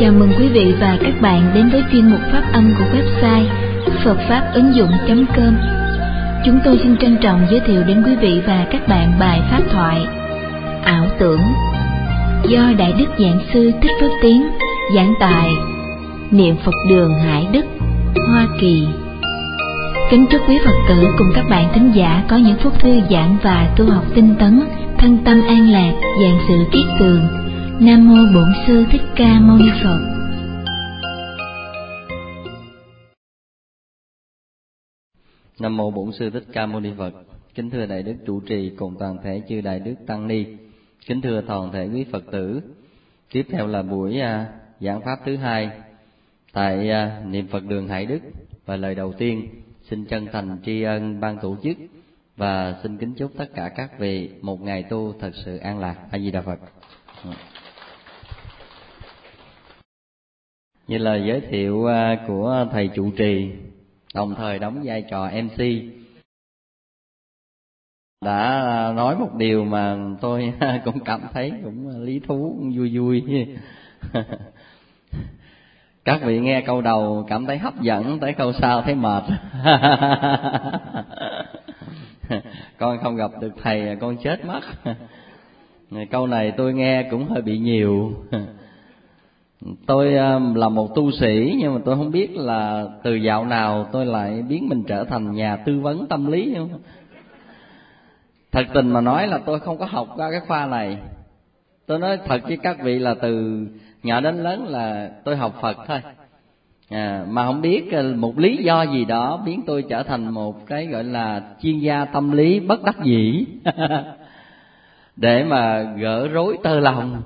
Chào mừng quý vị và các bạn đến với chuyên mục phát âm của website phậtfapuấn dụng.com. Chúng tôi xin trân trọng giới thiệu đến quý vị và các bạn bài pháp thoại Ảo tưởng do Đại Đức Giảng Sư Thích Phước Tiến giảng tại Niệm Phật Đường Hải Đức, Hoa Kỳ. Kính chúc quý Phật tử cùng các bạn thính giả có những phút thư giãn và tu học tinh tấn, thân tâm an lạc, vạn sự kiết tường. Nam mô Bổn Sư Thích Ca Mâu Ni Phật. Nam mô Bổn Sư Thích Ca Mâu Ni Phật. Kính thưa Đại Đức trụ trì cùng toàn thể chư Đại Đức Tăng Ni. Kính thưa toàn thể quý Phật tử. Tiếp theo là buổi giảng pháp thứ hai tại Niệm Phật Đường Hải Đức. Và lời đầu tiên xin chân thành tri ân ban tổ chức và xin kính chúc tất cả các vị một ngày tu thật sự an lạc. A Di Đà Phật. Như lời giới thiệu của thầy trụ trì, đồng thời đóng vai trò MC, đã nói một điều mà tôi cũng cảm thấy cũng lý thú, cũng vui vui. Các vị nghe câu đầu cảm thấy hấp dẫn, tới câu sau thấy mệt. Con không gặp được thầy con chết mất. Câu này tôi nghe cũng hơi bị nhiều. Tôi là một tu sĩ, nhưng mà tôi không biết là từ dạo nào tôi lại biến mình trở thành nhà tư vấn tâm lý không. Thật tình mà nói là tôi không có học qua cái khoa này. Tôi nói thật với các vị là từ nhỏ đến lớn là tôi học Phật thôi. Mà không biết một lý do gì đó biến tôi trở thành một cái gọi là chuyên gia tâm lý bất đắc dĩ để mà gỡ rối tơ lòng,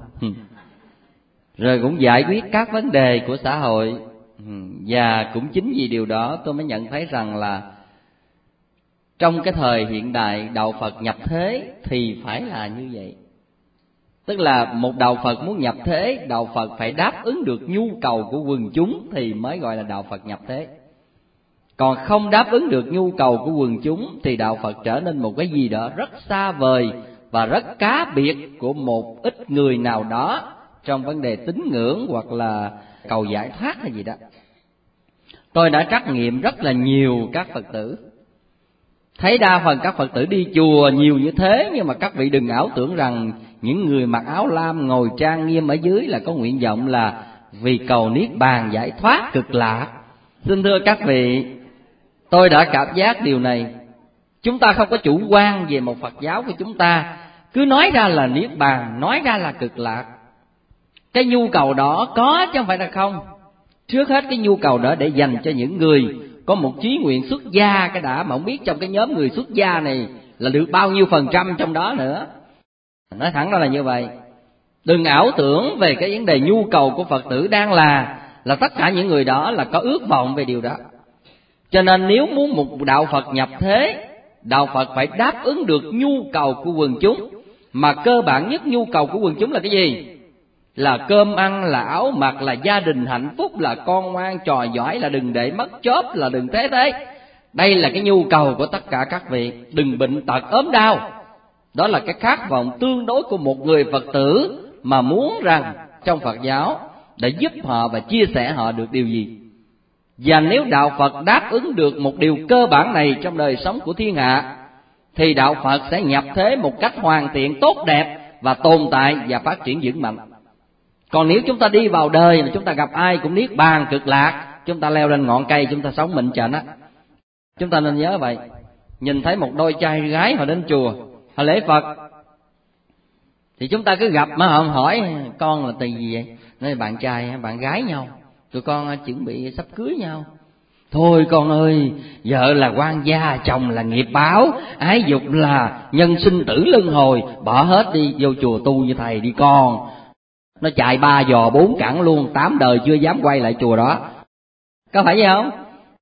rồi cũng giải quyết các vấn đề của xã hội. Và cũng chính vì điều đó tôi mới nhận thấy rằng là trong cái thời hiện đại đạo Phật nhập thế thì phải là như vậy. Tức là một đạo Phật muốn nhập thế, đạo Phật phải đáp ứng được nhu cầu của quần chúng thì mới gọi là đạo Phật nhập thế. Còn không đáp ứng được nhu cầu của quần chúng thì đạo Phật trở nên một cái gì đó rất xa vời và rất cá biệt của một ít người nào đó trong vấn đề tín ngưỡng hoặc là cầu giải thoát hay gì đó. Tôi đã trắc nghiệm rất là nhiều các Phật tử, thấy đa phần các Phật tử đi chùa nhiều như thế, nhưng mà các vị đừng ảo tưởng rằng những người mặc áo lam ngồi trang nghiêm ở dưới là có nguyện vọng là vì cầu niết bàn giải thoát cực lạc. Xin thưa các vị, tôi đã cảm giác điều này. Chúng ta không có chủ quan về một Phật giáo của chúng ta, cứ nói ra là niết bàn, nói ra là cực lạc. Cái nhu cầu đó có chứ không phải là không. Trước hết cái nhu cầu đó để dành cho những người có một chí nguyện xuất gia cái đã, mà không biết trong cái nhóm người xuất gia này là được bao nhiêu phần trăm trong đó nữa. Nói thẳng ra là như vậy. Đừng ảo tưởng về cái vấn đề nhu cầu của Phật tử đang là tất cả những người đó là có ước vọng về điều đó. Cho nên nếu muốn một đạo Phật nhập thế, đạo Phật phải đáp ứng được nhu cầu của quần chúng. Mà cơ bản nhất nhu cầu của quần chúng là cái gì? Là cơm ăn, là áo mặc, là gia đình hạnh phúc, là con ngoan trò giỏi, là đừng để mất chóp, là đừng thế. Đây là cái nhu cầu của tất cả các vị. Đừng bệnh tật ốm đau. Đó là cái khát vọng tương đối của một người Phật tử mà muốn rằng trong Phật giáo để giúp họ và chia sẻ họ được điều gì. Và nếu đạo Phật đáp ứng được một điều cơ bản này trong đời sống của thiên hạ thì đạo Phật sẽ nhập thế một cách hoàn thiện, tốt đẹp và tồn tại và phát triển vững mạnh. Còn nếu chúng ta đi vào đời mà chúng ta gặp ai cũng niết bàn cực lạc, chúng ta leo lên ngọn cây chúng ta sống mịn trần á. Chúng ta nên nhớ vậy. Nhìn thấy một đôi trai gái họ đến chùa, họ lễ Phật, thì chúng ta cứ gặp mà họ hỏi con là từ gì vậy? Nói bạn trai bạn gái nhau, tụi con chuẩn bị sắp cưới nhau. Thôi con ơi, vợ là quan gia, chồng là nghiệp báo, ái dục là nhân sinh tử luân hồi, bỏ hết đi vô chùa tu như thầy đi con. Nó chạy 3 giò 4 cẳng luôn, 8 đời chưa dám quay lại chùa đó. Có phải vậy không?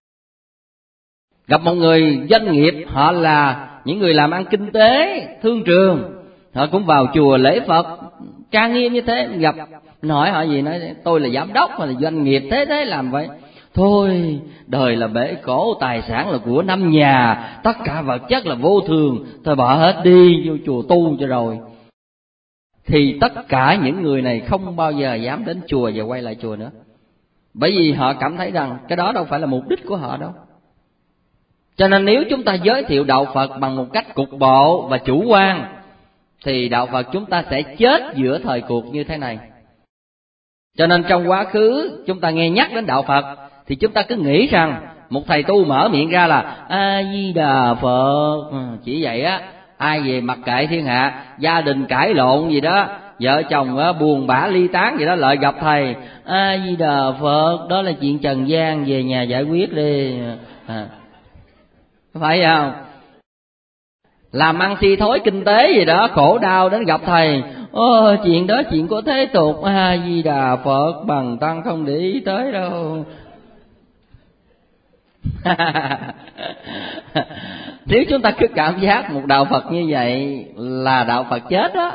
Gặp một người doanh nghiệp, họ là những người làm ăn kinh tế, thương trường, họ cũng vào chùa lễ Phật, trang nghiêm như thế. Gặp hỏi họ gì, nói tôi là giám đốc, là doanh nghiệp, thế làm vậy. Thôi, đời là bể khổ, tài sản là của năm nhà, tất cả vật chất là vô thường, thôi bỏ hết đi vô chùa tu cho rồi. thì tất cả những người này không bao giờ dám đến chùa và quay lại chùa nữa. Bởi vì họ cảm thấy rằng cái đó đâu phải là mục đích của họ đâu. Cho nên nếu chúng ta giới thiệu đạo Phật bằng một cách cục bộ và chủ quan thì đạo Phật chúng ta sẽ chết giữa thời cuộc như thế này. Cho nên trong quá khứ chúng ta nghe nhắc đến đạo Phật thì chúng ta cứ nghĩ rằng một thầy tu mở miệng ra là A Di Đà Phật, chỉ vậy á. Ai về mặc kệ thiên hạ, gia đình cãi lộn gì đó, vợ chồng buồn bã ly tán gì đó, lại gặp thầy A Di Đà Phật, đó là chuyện trần gian, về nhà giải quyết đi. Phải không? Làm ăn si thối kinh tế gì đó, khổ đau đến gặp thầy, chuyện đó chuyện của thế tục, A Di Đà Phật, bằng tăng không để ý tới đâu. Nếu chúng ta cứ cảm giác một đạo Phật như vậy là đạo Phật chết đó.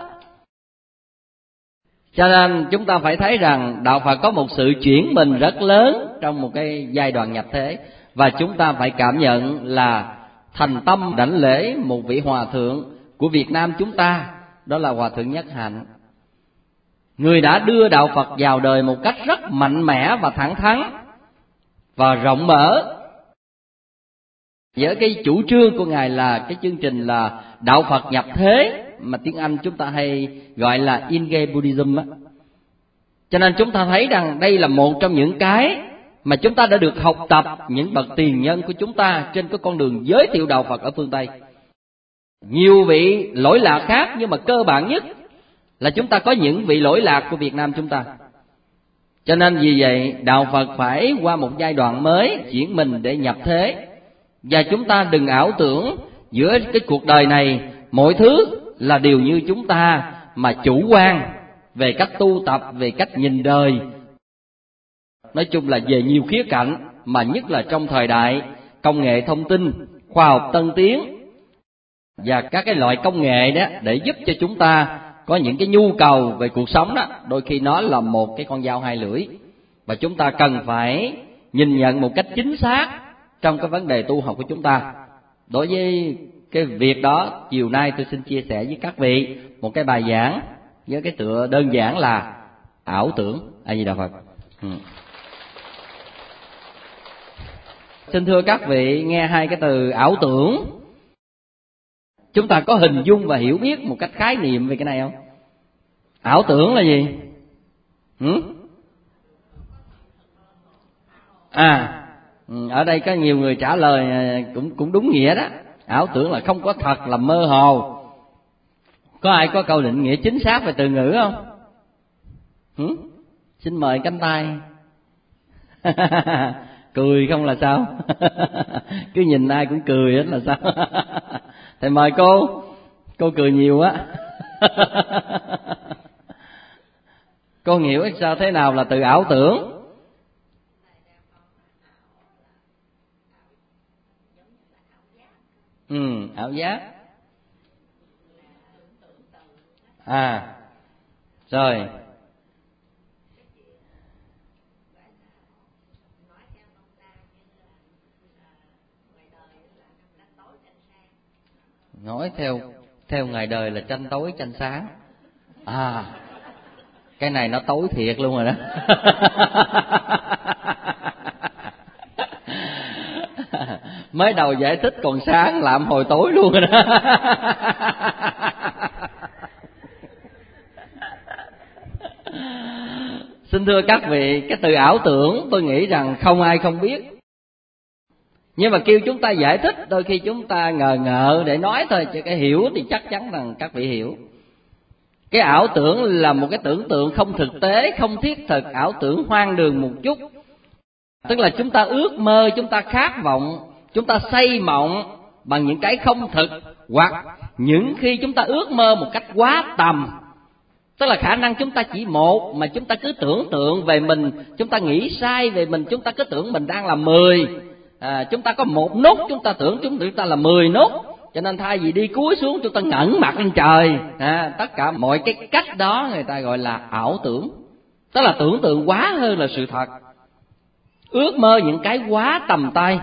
Cho nên chúng ta phải thấy rằng đạo Phật có một sự chuyển mình rất lớn trong một cái giai đoạn nhập thế. Và chúng ta phải cảm nhận là thành tâm đảnh lễ một vị hòa thượng của Việt Nam chúng ta, đó là Hòa thượng Nhất Hạnh. Người đã đưa đạo Phật vào đời một cách rất mạnh mẽ và thẳng thắn và rộng mở. Với cái chủ trương của Ngài là cái chương trình là đạo Phật nhập thế, mà tiếng Anh chúng ta hay gọi là In-Ge Buddhism á. Cho nên chúng ta thấy rằng đây là một trong những cái mà chúng ta đã được học tập những bậc tiền nhân của chúng ta trên cái con đường giới thiệu đạo Phật ở phương Tây. Nhiều vị lỗi lạc khác, nhưng mà cơ bản nhất là chúng ta có những vị lỗi lạc của Việt Nam chúng ta. Cho nên vì vậy đạo Phật phải qua một giai đoạn mới, chuyển mình để nhập thế. Và chúng ta đừng ảo tưởng giữa cái cuộc đời này mọi thứ là đều như chúng ta, mà chủ quan về cách tu tập, về cách nhìn đời. Nói chung là về nhiều khía cạnh, mà nhất là trong thời đại công nghệ thông tin, khoa học tân tiến và các cái loại công nghệ đó để giúp cho chúng ta có những cái nhu cầu về cuộc sống đó, đôi khi nó là một cái con dao hai lưỡi. Và chúng ta cần phải nhìn nhận một cách chính xác trong cái vấn đề tu học của chúng ta. Đối với cái việc đó, chiều nay tôi xin chia sẻ với các vị một cái bài giảng với cái tựa đơn giản là ảo tưởng. A Di Đà Phật. Xin thưa các vị, nghe hai cái từ ảo tưởng, chúng ta có hình dung và hiểu biết một cách khái niệm về cái này không? Ảo tưởng là gì? Ở đây có nhiều người trả lời cũng đúng nghĩa đó. Ảo tưởng là không có thật, là mơ hồ. Có ai có câu định nghĩa chính xác về từ ngữ không? Xin mời cánh tay. Cười không là sao? Cứ nhìn ai cũng cười hết là sao? Thầy mời cô cười nhiều á. Cô hiểu sao thế nào là từ ảo tưởng? Ảo giác. Rồi. Nói theo ngày đời là tranh tối tranh sáng. Cái này nó tối thiệt luôn rồi đó. Mới đầu giải thích còn sáng, làm hồi tối luôn rồi đó. Xin thưa các vị, cái từ ảo tưởng tôi nghĩ rằng không ai không biết. Nhưng mà kêu chúng ta giải thích, đôi khi chúng ta ngờ để nói thôi, chứ cái hiểu thì chắc chắn rằng các vị hiểu. Cái ảo tưởng là một cái tưởng tượng không thực tế, không thiết thực, ảo tưởng hoang đường một chút. Tức là chúng ta ước mơ, chúng ta khát vọng, chúng ta xây mộng bằng những cái không thực, hoặc những khi chúng ta ước mơ một cách quá tầm. Tức là khả năng chúng ta chỉ một, mà chúng ta cứ tưởng tượng về mình, chúng ta nghĩ sai về mình, chúng ta cứ tưởng mình đang là 10. Chúng ta có một nút, chúng ta tưởng chúng ta là 10 nút. Cho nên thay vì đi cúi xuống, chúng ta ngẩng mặt lên trời. Tất cả mọi cái cách đó người ta gọi là ảo tưởng. Tức là tưởng tượng quá hơn là sự thật. Ước mơ những cái quá tầm tay.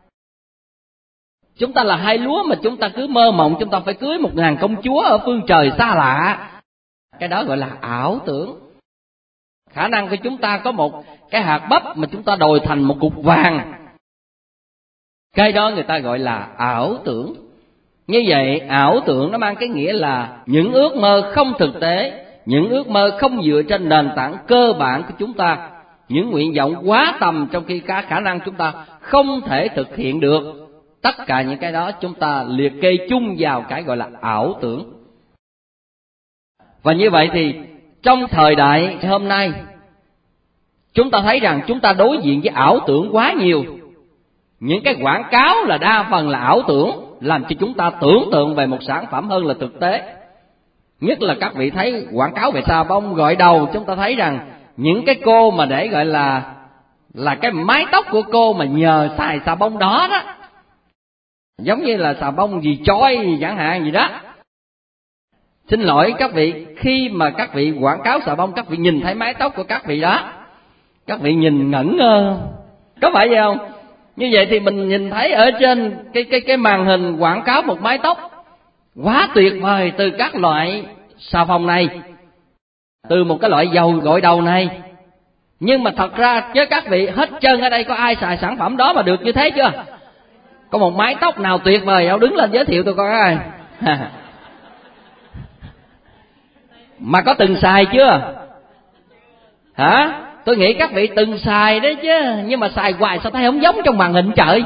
Chúng ta là hai lúa mà chúng ta cứ mơ mộng chúng ta phải cưới 1000 công chúa ở phương trời xa lạ. cái đó gọi là ảo tưởng. Khả năng của chúng ta có một cái hạt bắp mà chúng ta đồi thành một cục vàng, cái đó người ta gọi là ảo tưởng. Như vậy ảo tưởng nó mang cái nghĩa là những ước mơ không thực tế, những ước mơ không dựa trên nền tảng cơ bản của chúng ta, những nguyện vọng quá tầm trong khi cả khả năng chúng ta không thể thực hiện được. Tất cả những cái đó chúng ta liệt kê chung vào cái gọi là ảo tưởng. Và như vậy thì trong thời đại hôm nay, chúng ta thấy rằng chúng ta đối diện với ảo tưởng quá nhiều. Những cái quảng cáo là đa phần là ảo tưởng, làm cho chúng ta tưởng tượng về một sản phẩm hơn là thực tế. Nhất là các vị thấy quảng cáo về xà bông gội đầu, chúng ta thấy rằng những cái cô mà để gọi là cái mái tóc của cô mà nhờ xài xà bông đó đó, giống như là xà bông gì choi chẳng hạn gì đó. Xin lỗi các vị, khi mà các vị quảng cáo xà bông, các vị nhìn thấy mái tóc của các vị đó, các vị nhìn ngẩn ngơ, có phải vậy không? Như vậy thì mình nhìn thấy ở trên cái màn hình quảng cáo một mái tóc quá tuyệt vời từ các loại xà phòng này, từ một cái loại dầu gội đầu này. Nhưng mà thật ra chứ các vị hết trơn ở đây có ai xài sản phẩm đó mà được như thế chưa? Có một mái tóc nào tuyệt vời đâu, đứng lên giới thiệu tôi coi ai. Mà có từng xài chưa? Hả? Tôi nghĩ các vị từng xài đấy chứ, nhưng mà xài hoài sao thấy không giống trong màn hình trời.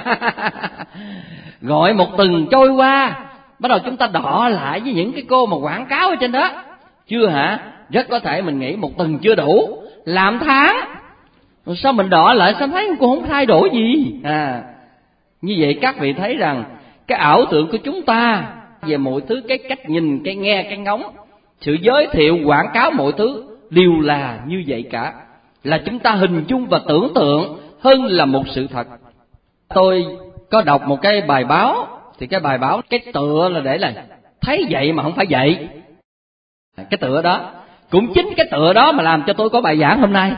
Gọi một tuần trôi qua, bắt đầu chúng ta đọ lại với những cái cô mà quảng cáo ở trên đó. Chưa hả? Rất có thể mình nghĩ một tuần chưa đủ, làm tháng. Sao mình đọ lại sao thấy cô không thay đổi gì? Như vậy các vị thấy rằng cái ảo tưởng của chúng ta về mọi thứ, cái cách nhìn, cái nghe, cái ngóng, sự giới thiệu quảng cáo mọi thứ đều là như vậy cả, là chúng ta hình dung và tưởng tượng hơn là một sự thật. Tôi có đọc một cái bài báo, thì cái bài báo cái tựa là để là thấy vậy mà không phải vậy. Cái tựa đó, cũng chính cái tựa đó mà làm cho tôi có bài giảng hôm nay.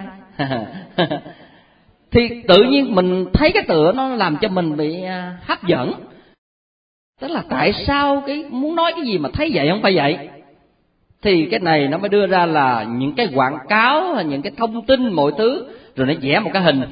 Thì tự nhiên mình thấy cái tựa nó làm cho mình bị hấp dẫn. Tức là tại sao cái muốn nói cái gì mà thấy vậy không phải vậy? Thì cái này nó mới đưa ra là những cái quảng cáo, những cái thông tin mọi thứ, rồi nó vẽ một cái hình.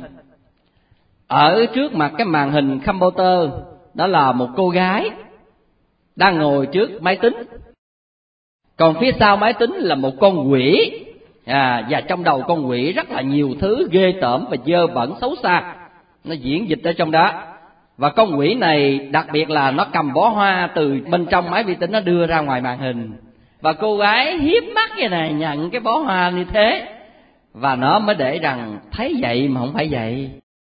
Ở trước mặt cái màn hình computer đó là một cô gái đang ngồi trước máy tính, còn phía sau máy tính là một con quỷ. Và trong đầu con quỷ rất là nhiều thứ ghê tởm và dơ bẩn xấu xa, nó diễn dịch ở trong đó. Và con quỷ này đặc biệt là nó cầm bó hoa từ bên trong máy vi tính nó đưa ra ngoài màn hình. Và cô gái hiếp mắt vậy này, nhận cái bó hoa như thế, và nó mới để rằng thấy vậy mà không phải vậy.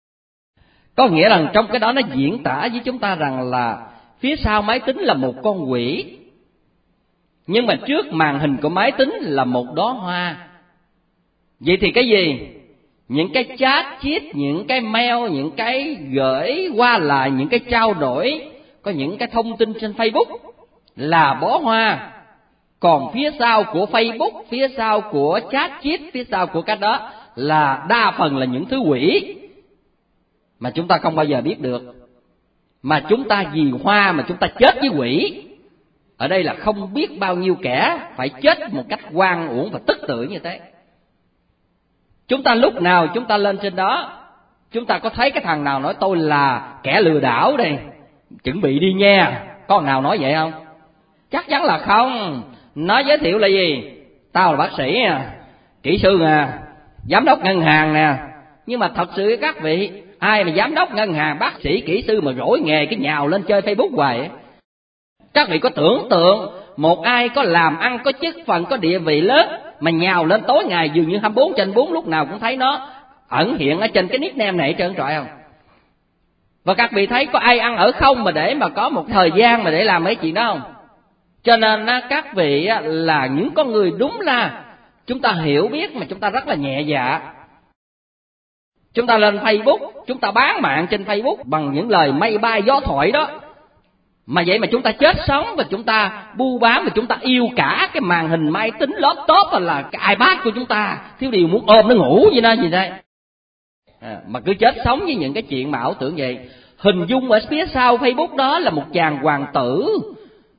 Có nghĩa rằng trong cái đó nó diễn tả với chúng ta rằng là phía sau máy tính là một con quỷ, nhưng mà trước màn hình của máy tính là một đóa hoa. Vậy thì cái gì? Những cái chat chít, những cái mail, những cái gửi qua lại, những cái trao đổi, có những cái thông tin trên Facebook là bó hoa. Còn phía sau của Facebook, phía sau của chat chít, phía sau của cái đó là đa phần là những thứ quỷ mà chúng ta không bao giờ biết được. Mà chúng ta vì hoa mà chúng ta chết với quỷ. Ở đây là không biết bao nhiêu kẻ phải chết một cách oan uổng và tức tử như thế. Chúng ta lúc nào chúng ta lên trên đó, chúng ta có thấy cái thằng nào nói tôi là kẻ lừa đảo đây, chuẩn bị đi nha, có thằng nào nói vậy không? Chắc chắn là không. Nó giới thiệu là gì? Tao là bác sĩ nè, kỹ sư nè, giám đốc ngân hàng nè. Nhưng mà thật sự các vị, ai mà giám đốc ngân hàng, bác sĩ, kỹ sư mà rỗi nghề cái nhào lên chơi Facebook hoài ấy. Các vị có tưởng tượng một ai có làm ăn, có chức phần, có địa vị lớn mà nhào lên tối ngày dường như 24/4 lúc nào cũng thấy nó ẩn hiện ở trên cái nickname này trơn trọi không? Và các vị thấy có ai ăn ở không mà để mà có một thời gian mà để làm mấy chuyện đó không? Cho nên các vị là những con người đúng là chúng ta hiểu biết mà chúng ta rất là nhẹ dạ. Chúng ta lên Facebook, chúng ta bán mạng trên Facebook bằng những lời mây bay gió thoại đó. Mà vậy mà chúng ta chết sống và chúng ta bu bám và chúng ta yêu cả cái màn hình máy tính laptop là cái iPad của chúng ta, thiếu điều muốn ôm nó ngủ vậy đó gì đây. Mà cứ chết sống với những cái chuyện mà ảo tưởng vậy. Hình dung ở phía sau Facebook đó là một chàng hoàng tử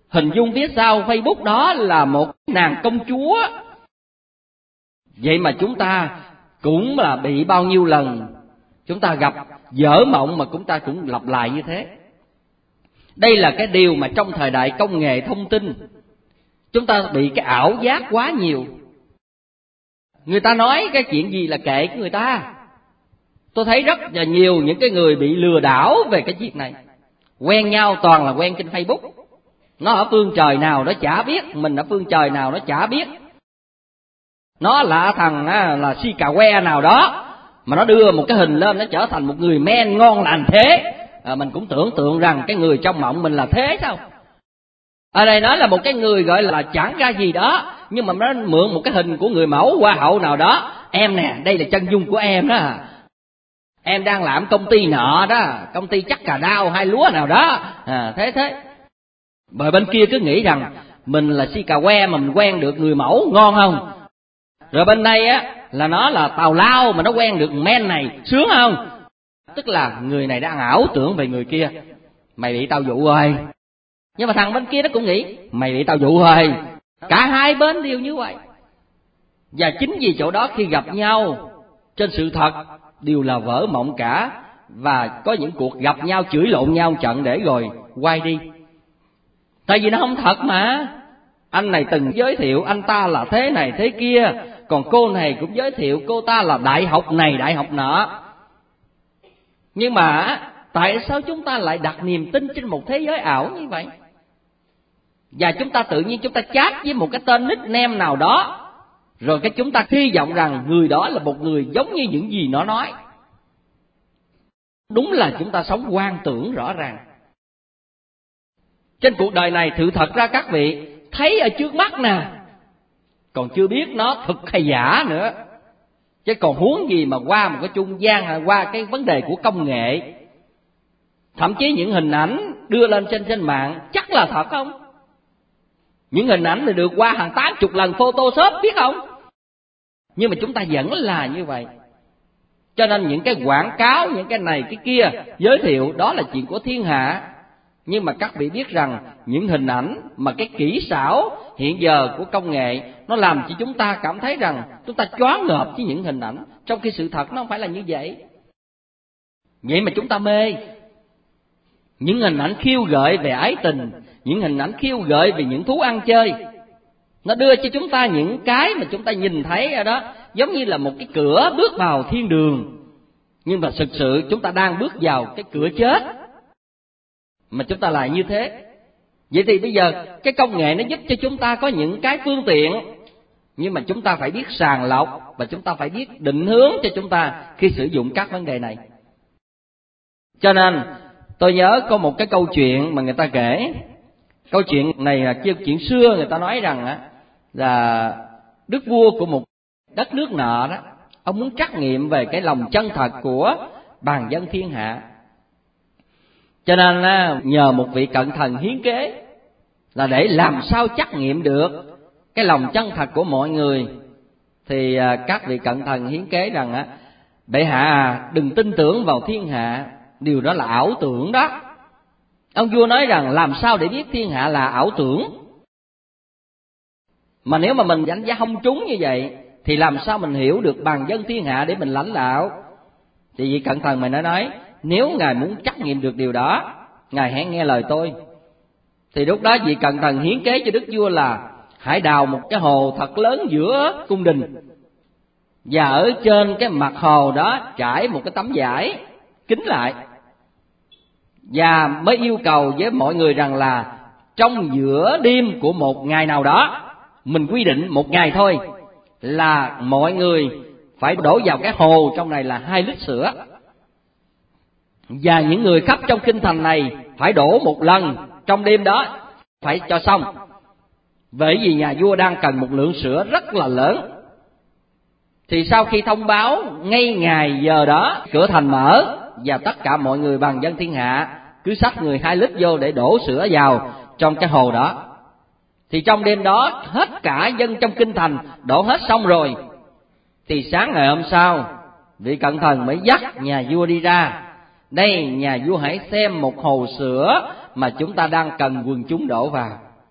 Hình dung phía sau Facebook đó là một nàng công chúa. Vậy mà chúng ta cũng là bị bao nhiêu lần chúng ta gặp dở mộng mà chúng ta cũng lặp lại như thế. Đây là cái điều mà trong thời đại công nghệ thông tin chúng ta bị cái ảo giác quá nhiều. Người ta nói cái chuyện gì là kệ của người ta. Tôi thấy rất là nhiều những cái người bị lừa đảo về cái chuyện này. Quen nhau toàn là quen trên Facebook. Nó ở phương trời nào nó chả biết, mình ở phương trời nào nó chả biết. Nó là thằng là si cà que nào đó mà nó đưa một cái hình lên, nó trở thành một người men ngon lành thế. Mình cũng tưởng tượng rằng cái người trong mộng mình là thế sao. Ở đây nói là một cái người gọi là chẳng ra gì đó, nhưng mà nó mượn một cái hình của người mẫu hoa hậu nào đó. Em nè, đây là chân dung của em đó. Em đang làm công ty nọ đó, công ty chắc cà đao hay lúa nào đó. Thế. Bởi bên kia cứ nghĩ rằng mình là si cà que mà mình quen được người mẫu ngon không. Rồi bên đây á là nó là tào lao mà nó quen được men này sướng không. Tức là người này đang ảo tưởng về người kia. Mày bị tao dụ rồi. Nhưng mà thằng bên kia nó cũng nghĩ mày bị tao dụ rồi. Cả hai bên đều như vậy. Và chính vì chỗ đó khi gặp nhau trên sự thật đều là vỡ mộng cả. Và có những cuộc gặp nhau chửi lộn nhau một trận để rồi quay đi. Tại vì nó không thật mà. Anh này từng giới thiệu anh ta là thế này thế kia, còn cô này cũng giới thiệu cô ta là đại học này đại học nọ. Nhưng mà tại sao chúng ta lại đặt niềm tin trên một thế giới ảo như vậy? Và chúng ta tự nhiên chúng ta chat với một cái tên nickname nào đó, rồi cái chúng ta hy vọng rằng người đó là một người giống như những gì nó nói. Đúng là chúng ta sống hoang tưởng rõ ràng. Trên cuộc đời này sự thật ra các vị thấy ở trước mắt nè, còn chưa biết nó thực hay giả nữa. Chứ còn huống gì mà qua một cái trung gian hay qua cái vấn đề của công nghệ. Thậm chí những hình ảnh đưa lên trên mạng chắc là thật không? Những hình ảnh này được qua hàng 80 lần Photoshop biết không? Nhưng mà chúng ta vẫn là như vậy. Cho nên những cái quảng cáo, những cái này cái kia giới thiệu đó là chuyện của thiên hạ. Nhưng mà các vị biết rằng những hình ảnh mà cái kỹ xảo hiện giờ của công nghệ nó làm cho chúng ta cảm thấy rằng chúng ta choáng ngợp với những hình ảnh, trong khi sự thật nó không phải là như vậy. Vậy mà chúng ta mê. Những hình ảnh khiêu gợi về ái tình, những hình ảnh khiêu gợi về những thú ăn chơi, nó đưa cho chúng ta những cái mà chúng ta nhìn thấy ở đó giống như là một cái cửa bước vào thiên đường. Nhưng mà thực sự chúng ta đang bước vào cái cửa chết mà chúng ta lại như thế. Vậy thì bây giờ cái công nghệ nó giúp cho chúng ta có những cái phương tiện, nhưng mà chúng ta phải biết sàng lọc và chúng ta phải biết định hướng cho chúng ta khi sử dụng các vấn đề này. Cho nên tôi nhớ có một cái câu chuyện mà người ta kể. Câu chuyện này là chuyện xưa, người ta nói rằng là đức vua của một đất nước nọ đó, ông muốn trắc nghiệm về cái lòng chân thật của bàn dân thiên hạ. Cho nên nhờ một vị cận thần hiến kế là để làm sao trắc nghiệm được cái lòng chân thật của mọi người. Thì các vị cận thần hiến kế rằng bệ hạ đừng tin tưởng vào thiên hạ, điều đó là ảo tưởng đó. Ông vua nói rằng làm sao để biết thiên hạ là ảo tưởng? Mà nếu mà mình đánh giá hông trúng như vậy thì làm sao mình hiểu được bàn dân thiên hạ để mình lãnh đạo? Thì vị cận thần mình nói nếu ngài muốn trắc nghiệm được điều đó, ngài hãy nghe lời tôi. Thì lúc đó vị cận thần hiến kế cho đức vua là hãy đào một cái hồ thật lớn giữa cung đình, và ở trên cái mặt hồ đó trải một cái tấm vải kín lại, và mới yêu cầu với mọi người rằng là trong giữa đêm của một ngày nào đó, mình quy định một ngày thôi, là mọi người phải đổ vào cái hồ trong này là 2 lít sữa. Và những người khắp trong kinh thành này phải đổ một lần trong đêm đó, phải cho xong. Bởi vì nhà vua đang cần một lượng sữa rất là lớn. Thì sau khi thông báo ngay ngày giờ đó, cửa thành mở và tất cả mọi người bằng dân thiên hạ cứ xách người 2 lít vô để đổ sữa vào trong cái hồ đó. Thì trong đêm đó hết cả dân trong kinh thành đổ hết xong rồi. Thì sáng ngày hôm sau, vị cận thần mới dắt nhà vua đi ra. Đây, nhà vua hãy xem một hồ sữa mà chúng ta đang cần quần chúng đổ vào.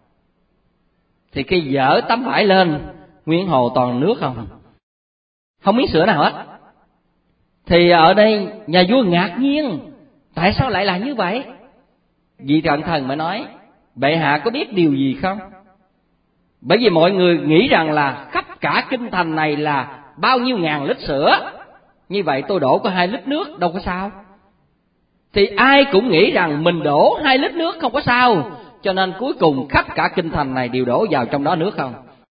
thì khi dỡ tấm vải lên, nguyên hồ toàn nước không miếng sữa nào hết. Thì ở đây nhà vua ngạc nhiên, tại sao lại là như vậy? Vị cận thần mới nói, bệ hạ có biết điều gì không? Bởi vì mọi người nghĩ rằng là khắp cả kinh thành này là bao nhiêu ngàn lít sữa, như vậy tôi đổ có 2 lít nước đâu có sao. Thì ai cũng nghĩ rằng mình đổ 2 lít nước không có sao, cho nên cuối cùng khắp cả kinh thành này đều đổ vào trong đó nước không.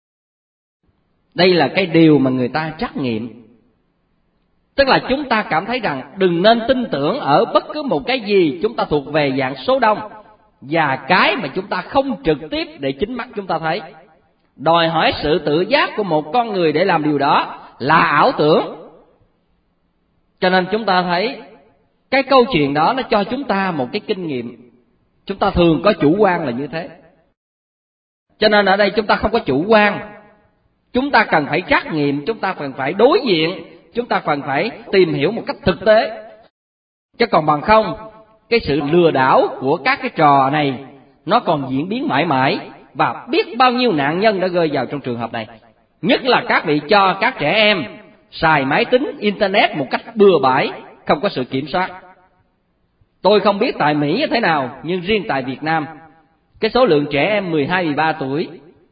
Đây là cái điều mà người ta trắc nghiệm. Tức là chúng ta cảm thấy rằng đừng nên tin tưởng ở bất cứ một cái gì chúng ta thuộc về dạng số đông, và cái mà chúng ta không trực tiếp để chính mắt chúng ta thấy. Đòi hỏi sự tự giác của một con người để làm điều đó là ảo tưởng. Cho nên chúng ta thấy cái câu chuyện đó nó cho chúng ta một cái kinh nghiệm. Chúng ta thường có chủ quan là như thế. Cho nên ở đây chúng ta không có chủ quan. Chúng ta cần phải trắc nghiệm, chúng ta cần phải đối diện, chúng ta cần phải tìm hiểu một cách thực tế. Chứ còn bằng không, cái sự lừa đảo của các cái trò này nó còn diễn biến mãi mãi, và biết bao nhiêu nạn nhân đã rơi vào trong trường hợp này. Nhất là các vị cho các trẻ em xài máy tính, internet một cách bừa bãi, không có sự kiểm soát. Tôi không biết tại Mỹ như thế nào, nhưng riêng tại Việt Nam, cái số lượng trẻ em 12-13 tuổi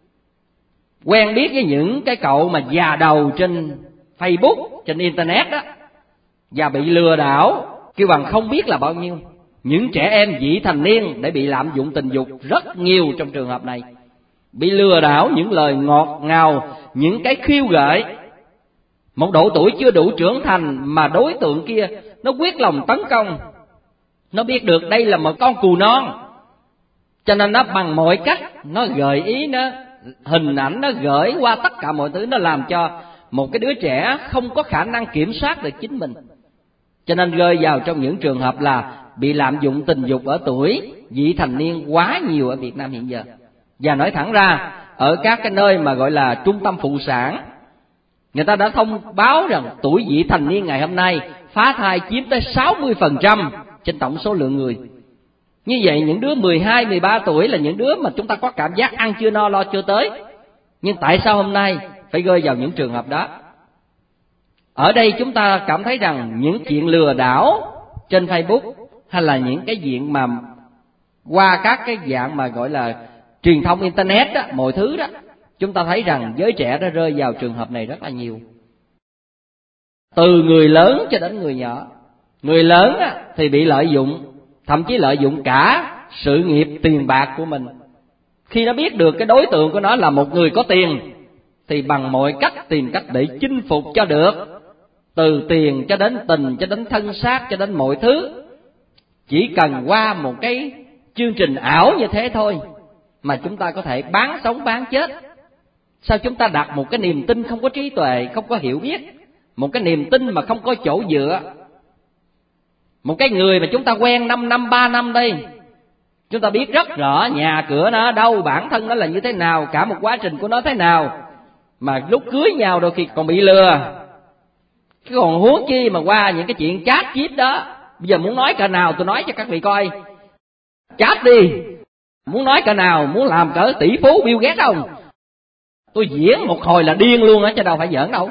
quen biết với những cái cậu mà già đầu trên Facebook, trên internet đó, và bị lừa đảo kêu bằng không biết là bao nhiêu. Những trẻ em vị thành niên để bị lạm dụng tình dục rất nhiều trong trường hợp này. Bị lừa đảo những lời ngọt ngào, những cái khiêu gợi. Một độ tuổi chưa đủ trưởng thành mà đối tượng kia nó quyết lòng tấn công. Nó biết được đây là một con cừu non, cho nên nó bằng mọi cách nó gợi ý, nó hình ảnh nó gửi qua tất cả mọi thứ, nó làm cho một cái đứa trẻ không có khả năng kiểm soát được chính mình. Cho nên rơi vào trong những trường hợp là bị lạm dụng tình dục ở tuổi vị thành niên quá nhiều ở Việt Nam hiện giờ. Và nói thẳng ra, ở các cái nơi mà gọi là trung tâm phụ sản, người ta đã thông báo rằng tuổi vị thành niên ngày hôm nay phá thai chiếm tới 60% trên tổng số lượng người. Như vậy những đứa 12-13 tuổi là những đứa mà chúng ta có cảm giác ăn chưa no lo chưa tới. Nhưng tại sao hôm nay phải rơi vào những trường hợp đó? Ở đây chúng ta cảm thấy rằng những chuyện lừa đảo trên Facebook, hay là những cái chuyện mà qua các cái dạng mà gọi là truyền thông internet đó, mọi thứ đó, chúng ta thấy rằng giới trẻ đã rơi vào trường hợp này rất là nhiều. Từ người lớn cho đến người nhỏ. Người lớn thì bị lợi dụng, thậm chí lợi dụng cả sự nghiệp tiền bạc của mình. Khi nó biết được cái đối tượng của nó là một người có tiền, thì bằng mọi cách tìm cách để chinh phục cho được, từ tiền cho đến tình, cho đến thân xác, cho đến mọi thứ. Chỉ cần qua một cái chương trình ảo như thế thôi mà chúng ta có thể bán sống bán chết. Sao chúng ta đặt một cái niềm tin không có trí tuệ, không có hiểu biết, một cái niềm tin mà không có chỗ dựa. Một cái người mà chúng ta quen 5 năm, 3 năm đây, chúng ta biết rất rõ nhà cửa nó ở đâu, bản thân nó là như thế nào, cả một quá trình của nó thế nào. Mà lúc cưới nhau đôi khi còn bị lừa. Chứ còn huống chi mà qua những cái chuyện chat chít đó. Bây giờ muốn nói cỡ nào tôi nói cho các vị coi. Chat đi, muốn nói cỡ nào, muốn làm cỡ tỷ phú Bill Gates không? Tôi diễn một hồi là điên luôn á, chứ đâu phải giỡn đâu.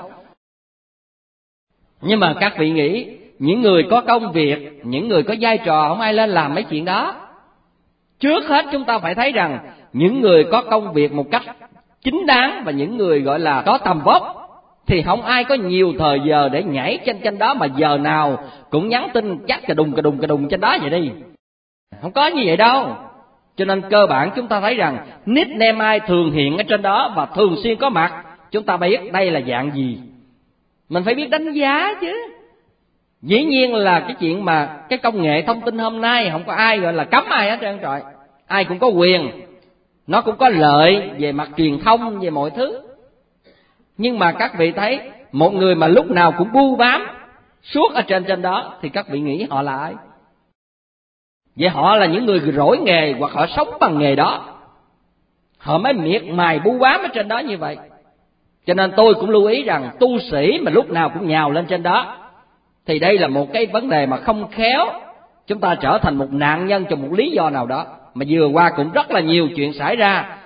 Nhưng mà các vị nghĩ, những người có công việc, những người có vai trò, không ai lên làm mấy chuyện đó. Trước hết chúng ta phải thấy rằng những người có công việc một cách chính đáng, và những người gọi là có tầm vóc, thì không ai có nhiều thời giờ để nhảy trên đó mà giờ nào cũng nhắn tin chắc cà đùng trên đó vậy đi. Không có như vậy đâu. Cho nên cơ bản chúng ta thấy rằng nickname ai thường hiện ở trên đó và thường xuyên có mặt, chúng ta biết đây là dạng gì. Mình phải biết đánh giá chứ. Dĩ nhiên là cái chuyện mà cái công nghệ thông tin hôm nay không có ai gọi là cấm ai hết trơn trọi. Ai cũng có quyền, nó cũng có lợi về mặt truyền thông, về mọi thứ. Nhưng mà các vị thấy một người mà lúc nào cũng bu bám suốt ở trên đó, thì các vị nghĩ họ là ai? Vậy họ là những người rỗi nghề, hoặc họ sống bằng nghề đó, họ mới miệt mài bu bám ở trên đó như vậy. Cho nên tôi cũng lưu ý rằng tu sĩ mà lúc nào cũng nhào lên trên đó, thì đây là một cái vấn đề mà không khéo chúng ta trở thành một nạn nhân cho một lý do nào đó. Mà vừa qua cũng rất là nhiều chuyện xảy ra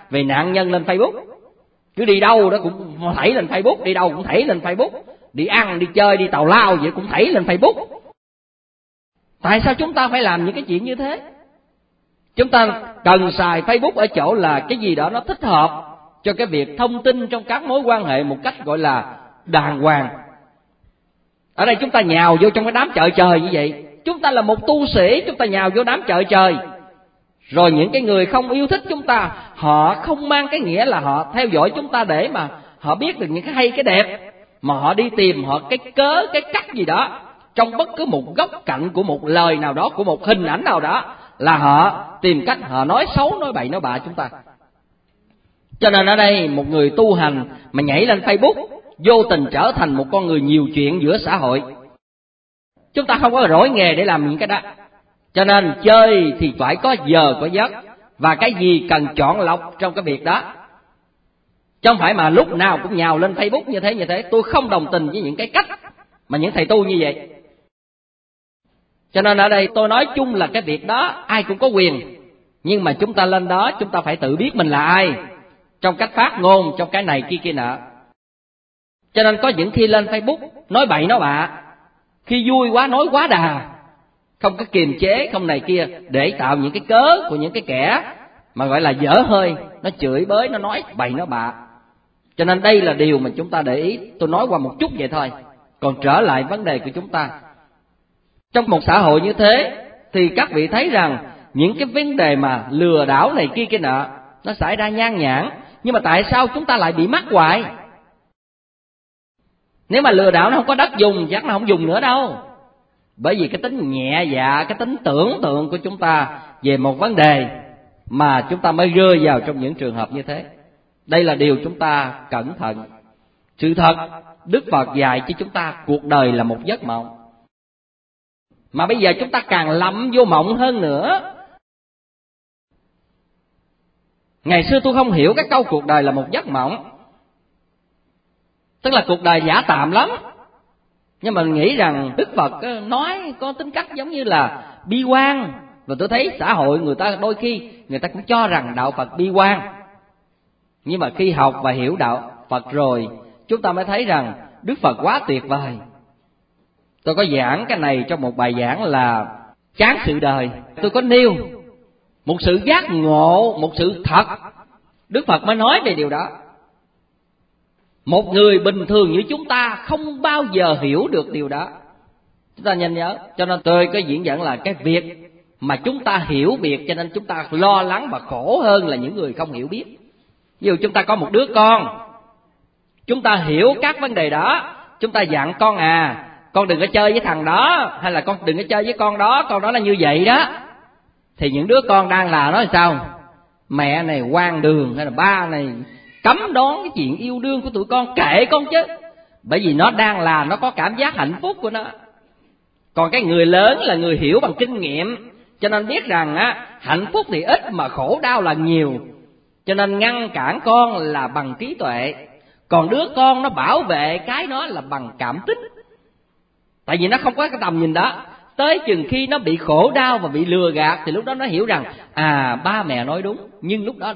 về nạn nhân lên Facebook. Cứ đi đâu đó cũng thảy lên Facebook, đi đâu cũng thảy lên Facebook, đi ăn, đi chơi, đi tàu lao vậy cũng thảy lên Facebook. Tại sao chúng ta phải làm những cái chuyện như thế? Chúng ta cần xài Facebook ở chỗ là cái gì đó nó thích hợp cho cái việc thông tin trong các mối quan hệ một cách gọi là đàng hoàng. Ở đây chúng ta nhào vô trong cái đám chợ trời như vậy. Chúng ta là một tu sĩ, chúng ta nhào vô đám chợ trời. Rồi những cái người không yêu thích chúng ta, họ không mang cái nghĩa là họ theo dõi chúng ta để mà họ biết được những cái hay cái đẹp, mà họ đi tìm họ cái cớ, cái cách gì đó trong bất cứ một góc cạnh của một lời nào đó, của một hình ảnh nào đó, là họ tìm cách họ nói xấu, nói bậy, nói bạ chúng ta. Cho nên ở đây một người tu hành mà nhảy lên Facebook, vô tình trở thành một con người nhiều chuyện giữa xã hội. Chúng ta không có rỗi nghề để làm những cái đó. Cho nên chơi thì phải có giờ có giấc, và cái gì cần chọn lọc trong cái việc đó. Chứ không phải mà lúc nào cũng nhào lên Facebook như thế. Tôi không đồng tình với những cái cách mà những thầy tu như vậy. Cho nên ở đây tôi nói chung là cái việc đó ai cũng có quyền, nhưng mà chúng ta lên đó chúng ta phải tự biết mình là ai trong cách phát ngôn, trong cái này kia nọ. Cho nên có những khi lên Facebook nói bậy nói bạ, khi vui quá nói quá đà, không có kiềm chế, không này kia, để tạo những cái cớ của những cái kẻ mà gọi là dở hơi, nó chửi bới, nó nói bậy nói bạ. Cho nên đây là điều mà chúng ta để ý. Tôi nói qua một chút vậy thôi. Còn trở lại vấn đề của chúng ta, trong một xã hội như thế thì các vị thấy rằng những cái vấn đề mà lừa đảo này kia nọ nó xảy ra nhan nhản, nhưng mà tại sao chúng ta lại bị mắc hoài? Nếu mà lừa đảo nó không có đất dùng, chắc nó không dùng nữa đâu. Bởi vì cái tính nhẹ dạ, cái tính tưởng tượng của chúng ta về một vấn đề mà chúng ta mới rơi vào trong những trường hợp như thế. Đây là điều chúng ta cẩn thận. Sự thật, Đức Phật dạy cho chúng ta cuộc đời là một giấc mộng. Mà bây giờ chúng ta càng lậm vô mộng hơn nữa. Ngày xưa tôi không hiểu cái câu cuộc đời là một giấc mộng. Tức là cuộc đời giả tạm lắm. Nhưng mà nghĩ rằng Đức Phật nói có tính cách giống như là bi quan. Và tôi thấy xã hội người ta đôi khi người ta cũng cho rằng đạo Phật bi quan. Nhưng mà khi học và hiểu đạo Phật rồi, chúng ta mới thấy rằng Đức Phật quá tuyệt vời. Tôi có giảng cái này trong một bài giảng là Chán sự đời. Tôi có nêu một sự giác ngộ, một sự thật. Đức Phật mới nói về điều đó. Một người bình thường như chúng ta không bao giờ hiểu được điều đó. Chúng ta nên nhớ. Cho nên tôi có diễn dẫn là cái việc mà chúng ta hiểu biết, cho nên chúng ta lo lắng và khổ hơn là những người không hiểu biết. Ví dụ chúng ta có một đứa con, chúng ta hiểu các vấn đề đó, chúng ta dặn con con đừng có chơi với thằng đó, hay là con đừng có chơi với con đó là như vậy đó. Thì những đứa con đang là nói sao? Mẹ này hoang đường, hay là ba này cấm đón cái chuyện yêu đương của tụi con, kệ con chứ. Bởi vì nó đang là nó có cảm giác hạnh phúc của nó. Còn cái người lớn là người hiểu bằng kinh nghiệm, cho nên biết rằng hạnh phúc thì ít mà khổ đau là nhiều. Cho nên ngăn cản con là bằng trí tuệ. Còn đứa con nó bảo vệ cái nó là bằng cảm tính. Tại vì nó không có cái tầm nhìn đó. Tới chừng khi nó bị khổ đau và bị lừa gạt thì lúc đó nó hiểu rằng ba mẹ nói đúng, nhưng lúc đó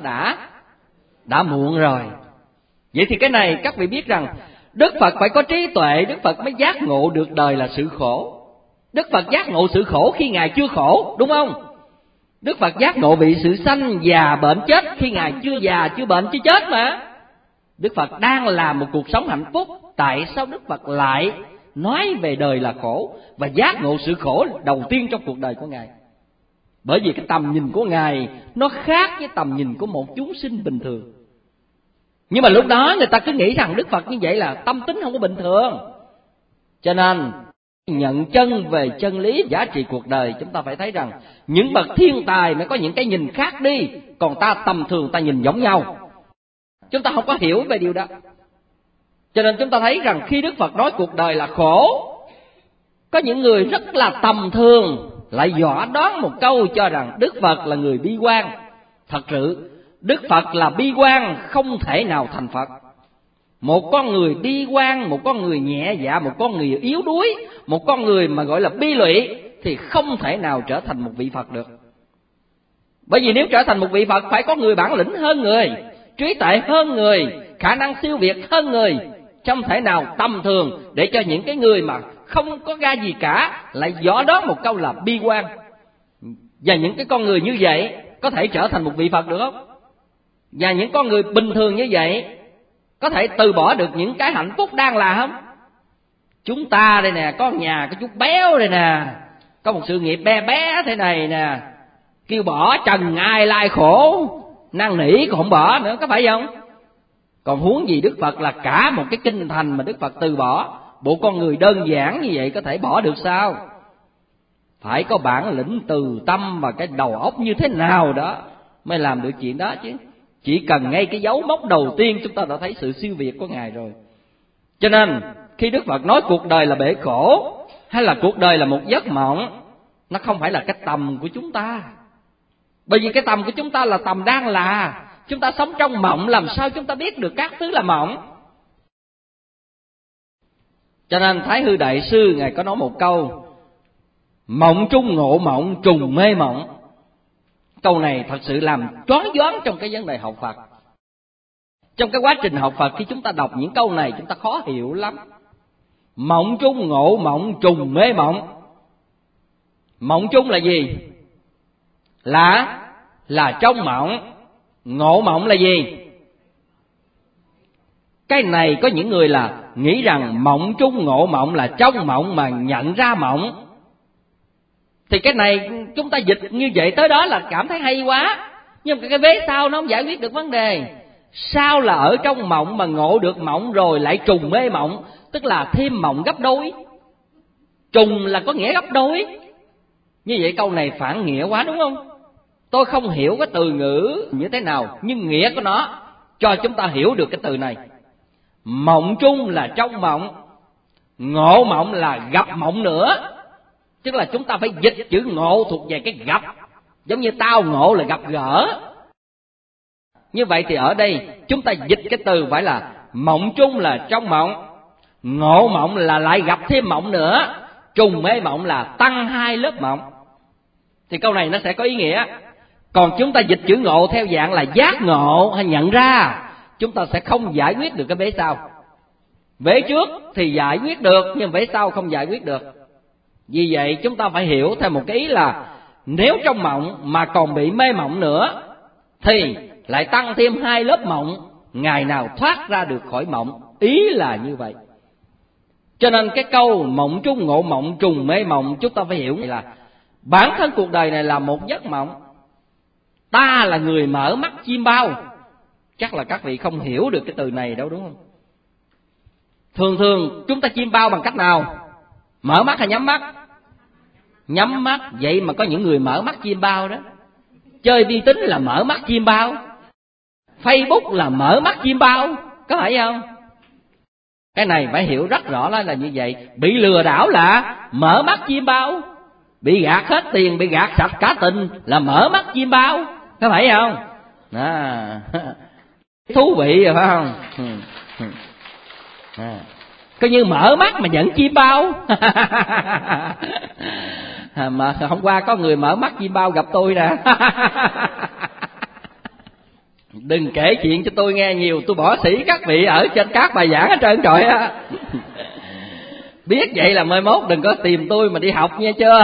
đã muộn rồi. Vậy thì cái này các vị biết rằng Đức Phật phải có trí tuệ, Đức Phật mới giác ngộ được đời là sự khổ. Đức Phật giác ngộ sự khổ khi Ngài chưa khổ, đúng không? Đức Phật giác ngộ bị sự sanh già bệnh chết khi Ngài chưa già, chưa bệnh, chưa chết mà. Đức Phật đang làm một cuộc sống hạnh phúc. Tại sao Đức Phật lại nói về đời là khổ và giác ngộ sự khổ đầu tiên trong cuộc đời của Ngài? Bởi vì cái tầm nhìn của Ngài nó khác với tầm nhìn của một chúng sinh bình thường. Nhưng mà lúc đó người ta cứ nghĩ rằng Đức Phật như vậy là tâm tính không có bình thường. Cho nên nhận chân về chân lý giá trị cuộc đời, chúng ta phải thấy rằng những bậc thiên tài mới có những cái nhìn khác đi. Còn ta tầm thường ta nhìn giống nhau. Chúng ta không có hiểu về điều đó. Cho nên chúng ta thấy rằng khi Đức Phật nói cuộc đời là khổ, có những người rất là tầm thường lại dọa đoán một câu cho rằng Đức Phật là người bi quan. Thật sự Đức Phật là bi quan không thể nào thành Phật. Một con người bi quan, một con người nhẹ dạ, một con người yếu đuối, một con người mà gọi là bi lụy thì không thể nào trở thành một vị Phật được. Bởi vì nếu trở thành một vị Phật phải có người bản lĩnh hơn người, trí tuệ hơn người, khả năng siêu việt hơn người, không thể nào tầm thường để cho những cái người mà không có ra gì cả lại dò đó một câu là bi quan. Và những cái con người như vậy có thể trở thành một vị Phật được không? Và những con người bình thường như vậy có thể từ bỏ được những cái hạnh phúc đang là không? Chúng ta đây nè, có nhà có chút béo đây nè, có một sự nghiệp bé bé thế này nè, kêu bỏ trần ai lai khổ, năn nỉ còn không bỏ nữa, có phải không? Còn huống gì Đức Phật là cả một cái kinh thành mà Đức Phật từ bỏ, bộ con người đơn giản như vậy có thể bỏ được sao? Phải có bản lĩnh từ tâm và cái đầu óc như thế nào đó mới làm được chuyện đó chứ. Chỉ cần ngay cái dấu mốc đầu tiên chúng ta đã thấy sự siêu việt của Ngài rồi. Cho nên khi Đức Phật nói cuộc đời là bể khổ hay là cuộc đời là một giấc mộng, nó không phải là cái tầm của chúng ta. Bởi vì cái tầm của chúng ta là tầm đang là. Chúng ta sống trong mộng, làm sao chúng ta biết được các thứ là mộng? Cho nên Thái Hư Đại Sư Ngài có nói một câu: mộng trung ngộ mộng, trùng mê mộng. Câu này thật sự làm choáng váng trong cái vấn đề học Phật. Trong cái quá trình học Phật, khi chúng ta đọc những câu này chúng ta khó hiểu lắm. Mộng trung ngộ mộng, trùng mê mộng. Mộng trung là gì? Là trong mộng. Ngộ mộng là gì? Cái này có những người là nghĩ rằng mộng trung ngộ mộng là trong mộng mà nhận ra mộng. Thì cái này chúng ta dịch như vậy tới đó là cảm thấy hay quá. Nhưng mà cái vế sau nó không giải quyết được vấn đề. Sao là ở trong mộng mà ngộ được mộng rồi lại trùng mê mộng? Tức là thêm mộng gấp đôi. Trùng là có nghĩa gấp đôi. Như vậy câu này phản nghĩa quá đúng không? Tôi không hiểu cái từ ngữ như thế nào, nhưng nghĩa của nó cho chúng ta hiểu được cái từ này. Mộng trung là trong mộng, ngộ mộng là gặp mộng nữa. Tức là chúng ta phải dịch chữ ngộ thuộc về cái gặp. Giống như tao ngộ là gặp gỡ. Như vậy thì ở đây chúng ta dịch cái từ phải là mộng chung là trong mộng, ngộ mộng là lại gặp thêm mộng nữa, trùng mê mộng là tăng hai lớp mộng. Thì câu này nó sẽ có ý nghĩa. Còn chúng ta dịch chữ ngộ theo dạng là giác ngộ hay nhận ra, chúng ta sẽ không giải quyết được cái vế sau. Vế trước thì giải quyết được, nhưng vế sau không giải quyết được. Vì vậy chúng ta phải hiểu theo một cái ý là nếu trong mộng mà còn bị mê mộng nữa thì lại tăng thêm hai lớp mộng, ngày nào thoát ra được khỏi mộng. Ý là như vậy. Cho nên cái câu mộng trung ngộ mộng, trùng mê mộng, chúng ta phải hiểu là bản thân cuộc đời này là một giấc mộng. Ta là người mở mắt chim bao. Chắc là các vị không hiểu được cái từ này đâu đúng không? Thường thường chúng ta chim bao bằng cách nào? Mở mắt hay nhắm mắt? Nhắm mắt. Vậy mà có những người mở mắt chim bao đó. Chơi vi tính là mở mắt chim bao, Facebook là mở mắt chim bao, có phải không? Cái này phải hiểu rất rõ là như vậy. Bị lừa đảo là mở mắt chim bao, bị gạt hết tiền, bị gạt sạch cả tình là mở mắt chim bao, có phải không? Thú vị rồi phải không? Coi như mở mắt mà nhận chim bao. Mà hôm qua có người mở mắt chim bao gặp tôi nè. Đừng kể chuyện cho tôi nghe nhiều, tôi bỏ xỉ các vị ở trên các bài giảng hết trơn trời á. Biết vậy là mai mốt đừng có tìm tôi mà đi học nha chưa.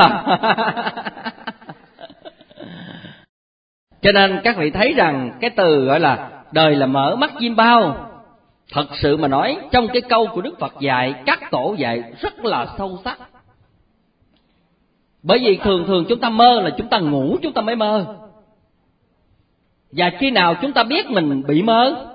Cho nên các vị thấy rằng cái từ gọi là đời là mở mắt chim bao, thật sự mà nói trong cái câu của Đức Phật dạy, các tổ dạy rất là sâu sắc. Bởi vì thường chúng ta mơ là chúng ta ngủ chúng ta mới mơ. Và khi nào chúng ta biết mình bị mơ?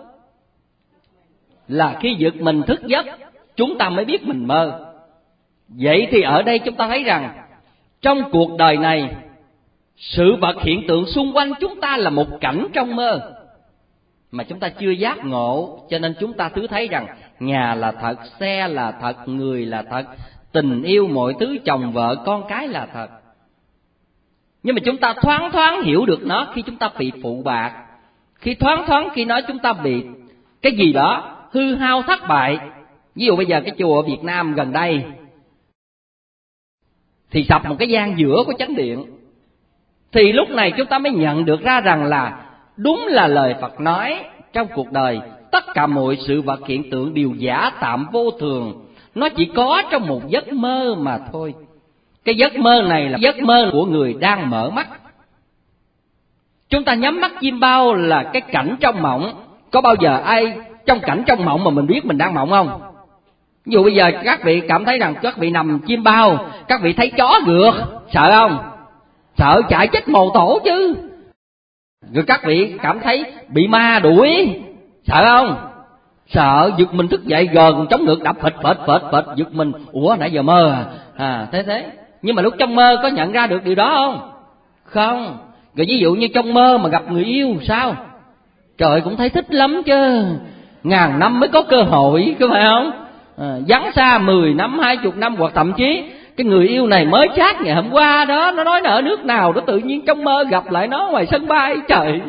Là khi giật mình thức giấc, chúng ta mới biết mình mơ. Vậy thì ở đây chúng ta thấy rằng trong cuộc đời này, sự vật hiện tượng xung quanh chúng ta là một cảnh trong mơ mà chúng ta chưa giác ngộ. Cho nên chúng ta cứ thấy rằng nhà là thật, xe là thật, người là thật, tình yêu mọi thứ, chồng vợ con cái là thật. Nhưng mà chúng ta thoáng thoáng hiểu được nó khi chúng ta bị phụ bạc, khi thoáng thoáng khi nói chúng ta bị cái gì đó hư hao thất bại. Ví dụ bây giờ cái chùa ở Việt Nam gần đây thì sập một cái gian giữa của chánh điện, Thì lúc này chúng ta mới nhận được ra rằng là đúng là lời Phật nói, trong cuộc đời tất cả mọi sự vật hiện tượng đều giả tạm vô thường, nó chỉ có trong một giấc mơ mà thôi. Cái giấc mơ này là giấc mơ của người đang mở mắt. Chúng ta nhắm mắt chiêm bao là cái cảnh trong mộng. Có bao giờ ai trong cảnh trong mộng mà mình biết mình đang mộng không? Ví dụ bây giờ các vị cảm thấy rằng các vị nằm chiêm bao, các vị thấy chó rượt, sợ không? Sợ chạy chết mồ tổ chứ. Rồi các vị cảm thấy bị ma đuổi, sợ không? Sợ, giật mình thức dậy gần chống ngực đập phịch, giật mình, ủa nãy giờ mơ à? Thế. Nhưng mà lúc trong mơ có nhận ra được điều đó không? Không. Rồi ví dụ như trong mơ mà gặp người yêu sao? Trời, cũng thấy thích lắm chứ. Ngàn năm mới có cơ hội, có phải không? Vắng xa 10 năm, 20 năm, hoặc thậm chí cái người yêu này mới chat ngày hôm qua đó, nó nói ở nước nào đó, tự nhiên trong mơ gặp lại nó ngoài sân bay. Trời.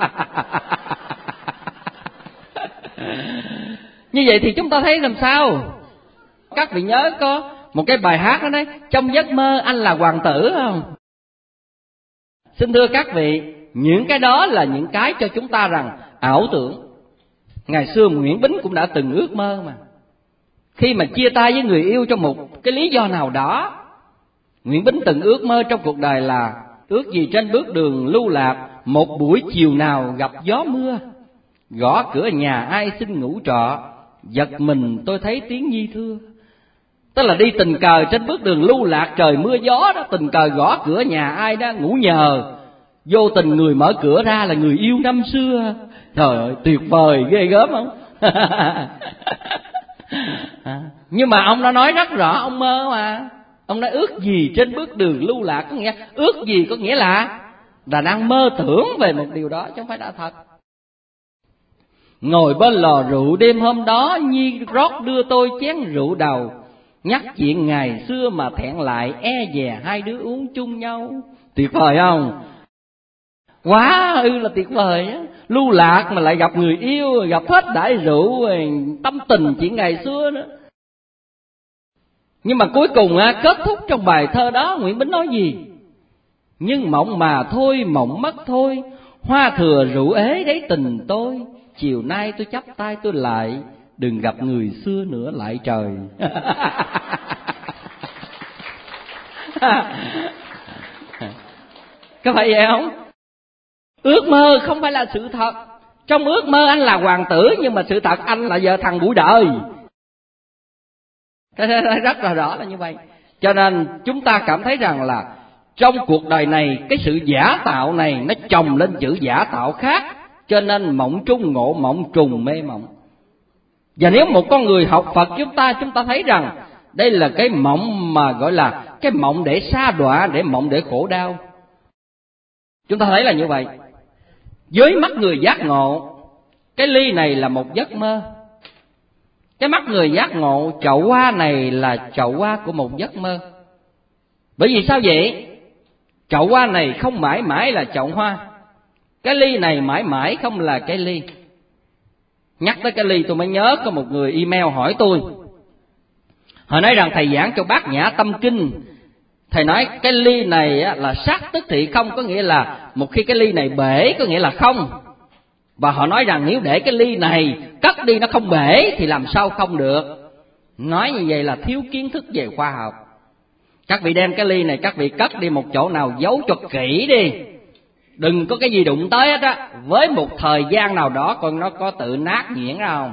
Như vậy thì chúng ta thấy làm sao? Các vị nhớ có một cái bài hát đó đấy, trong giấc mơ anh là hoàng tử không? Xin thưa các vị, những cái đó là những cái cho chúng ta rằng ảo tưởng. Ngày xưa Nguyễn Bính cũng đã từng ước mơ mà. Khi mà chia tay với người yêu trong một cái lý do nào đó, Nguyễn Bính từng ước mơ trong cuộc đời là ước gì trên bước đường lưu lạc, một buổi chiều nào gặp gió mưa, gõ cửa nhà ai xin ngủ trọ, giật mình tôi thấy tiếng nhi thưa. Tức là đi tình cờ trên bước đường lưu lạc trời mưa gió đó, tình cờ gõ cửa nhà ai đó ngủ nhờ, vô tình người mở cửa ra là người yêu năm xưa. Trời ơi, tuyệt vời ghê gớm không? Nhưng mà ông đã nói rất rõ, ông mơ mà. Ông nói ước gì trên bước đường lưu lạc, có nghĩa ước gì có nghĩa là đang mơ tưởng về một điều đó chứ không phải đã thật. Ngồi bên lò rượu đêm hôm đó, Nhi rót đưa tôi chén rượu đầu, nhắc chuyện ngày xưa mà thẹn lại, e dè hai đứa uống chung nhau. Tuyệt vời không? Quá là tuyệt vời á. Lưu lạc mà lại gặp người yêu, gặp hết đãi rượu, tâm tình chuyện ngày xưa nữa. Nhưng mà cuối cùng kết thúc trong bài thơ đó, Nguyễn Bính nói gì? Nhưng mộng mà thôi, mộng mất thôi, hoa thừa rượu ế đấy tình tôi, chiều nay tôi chắp tay tôi lại, đừng gặp người xưa nữa lại trời. Có phải vậy không? Ước mơ không phải là sự thật. Trong ước mơ anh là hoàng tử, nhưng mà sự thật anh là vợ thằng bụi đời. Rất là rõ là như vậy. Cho nên chúng ta cảm thấy rằng là trong cuộc đời này, cái sự giả tạo này nó chồng lên chữ giả tạo khác. Cho nên mộng trung ngộ mộng, trùng mê mộng. Và nếu một con người học Phật chúng ta thấy rằng đây là cái mộng mà gọi là cái mộng để sa đọa, để mộng để khổ đau. Chúng ta thấy là như vậy. Với mắt người giác ngộ, cái ly này là một giấc mơ. Cái mắt người giác ngộ, chậu hoa này là chậu hoa của một giấc mơ. Bởi vì sao vậy? Chậu hoa này không mãi mãi là chậu hoa, cái ly này mãi mãi không là cái ly. Nhắc tới cái ly tôi mới nhớ có một người email hỏi tôi. Họ nói rằng thầy giảng cho Bát Nhã Tâm Kinh, thầy nói cái ly này là sắc tức thị không, có nghĩa là một khi cái ly này bể có nghĩa là không. Và họ nói rằng nếu để cái ly này cất đi nó không bể thì làm sao không được. Nói như vậy là thiếu kiến thức về khoa học. Các vị đem cái ly này các vị cất đi một chỗ nào giấu cho kỹ đi, đừng có cái gì đụng tới hết á. Với một thời gian nào đó con nó có tự nát nhuyễn ra không?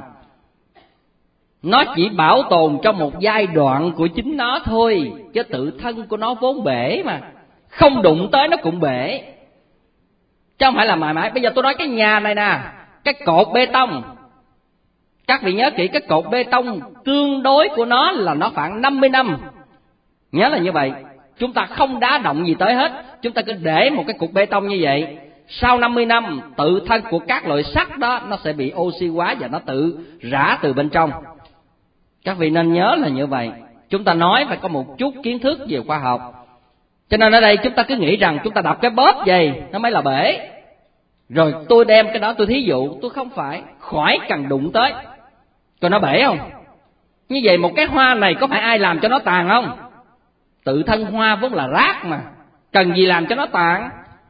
Nó chỉ bảo tồn trong một giai đoạn của chính nó thôi, chứ tự thân của nó vốn bể mà, không đụng tới nó cũng bể, chứ không phải là mãi mãi. Bây giờ tôi nói cái nhà này nè, cái cột bê tông, các vị nhớ kỹ, cái cột bê tông tương đối của nó là nó khoảng 50 năm. Nhớ là như vậy. Chúng ta không đá động gì tới hết, chúng ta cứ để một cái cục bê tông như vậy. Sau 50 năm, tự thân của các loại sắt đó nó sẽ bị oxy hóa và nó tự rã từ bên trong. Các vị nên nhớ là như vậy. Chúng ta nói phải có một chút kiến thức về khoa học. Cho nên ở đây chúng ta cứ nghĩ rằng chúng ta đập cái bóp vậy nó mới là bể. Rồi tôi đem cái đó tôi thí dụ, tôi không phải, khỏi cần đụng tới, coi nó bể không. Như vậy một cái hoa này có phải ai làm cho nó tàn không? Tự thân hoa vốn là rác mà, cần gì làm cho nó tàn.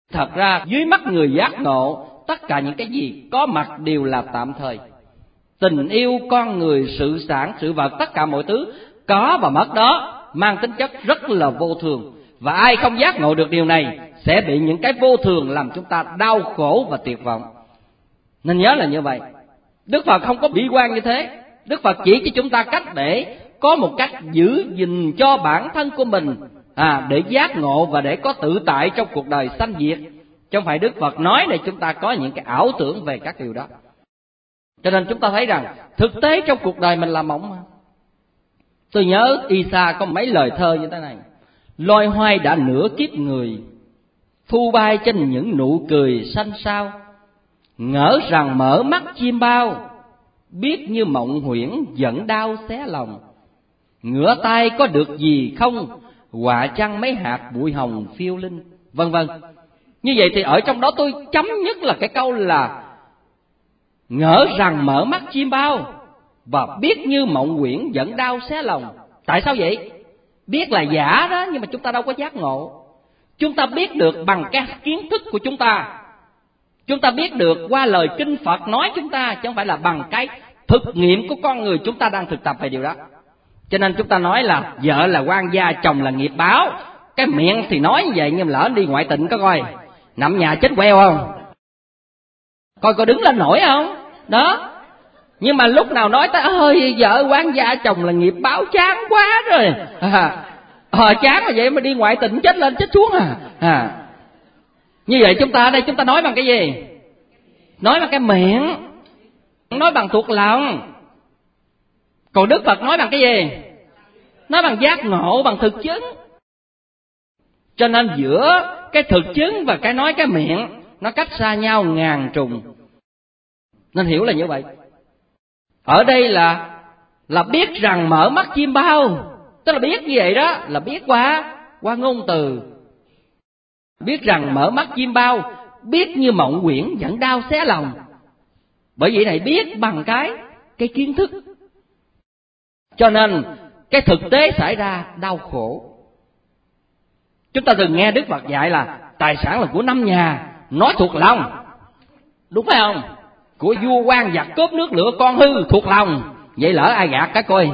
Thật ra dưới mắt người giác ngộ, tất cả những cái gì có mặt đều là tạm thời. Tình yêu, con người, sự sản, sự vật, tất cả mọi thứ có và mất đó mang tính chất rất là vô thường. Và ai không giác ngộ được điều này sẽ bị những cái vô thường làm chúng ta đau khổ và tuyệt vọng. Nên nhớ là như vậy. Đức Phật không có bi quan như thế. Đức Phật chỉ cho chúng ta cách để có một cách giữ gìn cho bản thân của mình, để giác ngộ và để có tự tại trong cuộc đời sanh diệt. Chứ không phải Đức Phật nói để chúng ta có những cái ảo tưởng về các điều đó. Cho nên chúng ta thấy rằng thực tế trong cuộc đời mình là mộng mà. Tôi nhớ Isa có mấy lời thơ như thế này: loài hoài đã nửa kiếp người, thu bay trên những nụ cười xanh xao. Ngỡ rằng mở mắt chim bao, biết như mộng huyễn giận đau xé lòng. Ngửa tay có được gì không, họa chăng mấy hạt bụi hồng phiêu linh, vân vân. Như vậy thì ở trong đó tôi chấm nhất là cái câu là ngỡ rằng mở mắt chim bao và biết như mộng huyễn giận đau xé lòng. Tại sao vậy? Biết là giả đó, nhưng mà chúng ta đâu có giác ngộ. Chúng ta biết được bằng cái kiến thức của chúng ta, chúng ta biết được qua lời kinh Phật nói chúng ta, chứ không phải là bằng cái thực nghiệm của con người chúng ta đang thực tập về điều đó. Cho nên chúng ta nói là vợ là quan gia, chồng là nghiệp báo. Cái miệng thì nói như vậy, nhưng lỡ đi ngoại tình có coi nằm nhà chết queo không, coi có đứng lên nổi không đó. Nhưng mà lúc nào nói tới ơi vợ quan gia chồng là nghiệp báo, chán quá rồi, chán là vậy mà đi ngoại tình chết lên chết xuống Như vậy chúng ta ở đây chúng ta nói bằng cái gì? Nói bằng cái miệng, nói bằng thuộc lòng. Còn Đức Phật nói bằng cái gì? Nói bằng giác ngộ, bằng thực chứng. Cho nên giữa cái thực chứng và cái nói cái miệng nó cách xa nhau ngàn trùng. Nên hiểu là như vậy. Ở đây là biết rằng mở mắt chim bao, tức là biết như vậy đó, là biết qua ngôn từ. Biết rằng mở mắt chim bao, biết như mộng huyễn giận đau xé lòng. Bởi vậy này biết bằng cái kiến thức. Cho nên cái thực tế xảy ra đau khổ. Chúng ta từng nghe Đức Phật dạy là tài sản là của 5 nhà, nói thuộc lòng, đúng phải không? Của vua quan giặc cướp nước lửa con hư, thuộc lòng. Vậy lỡ ai gạt cái coi,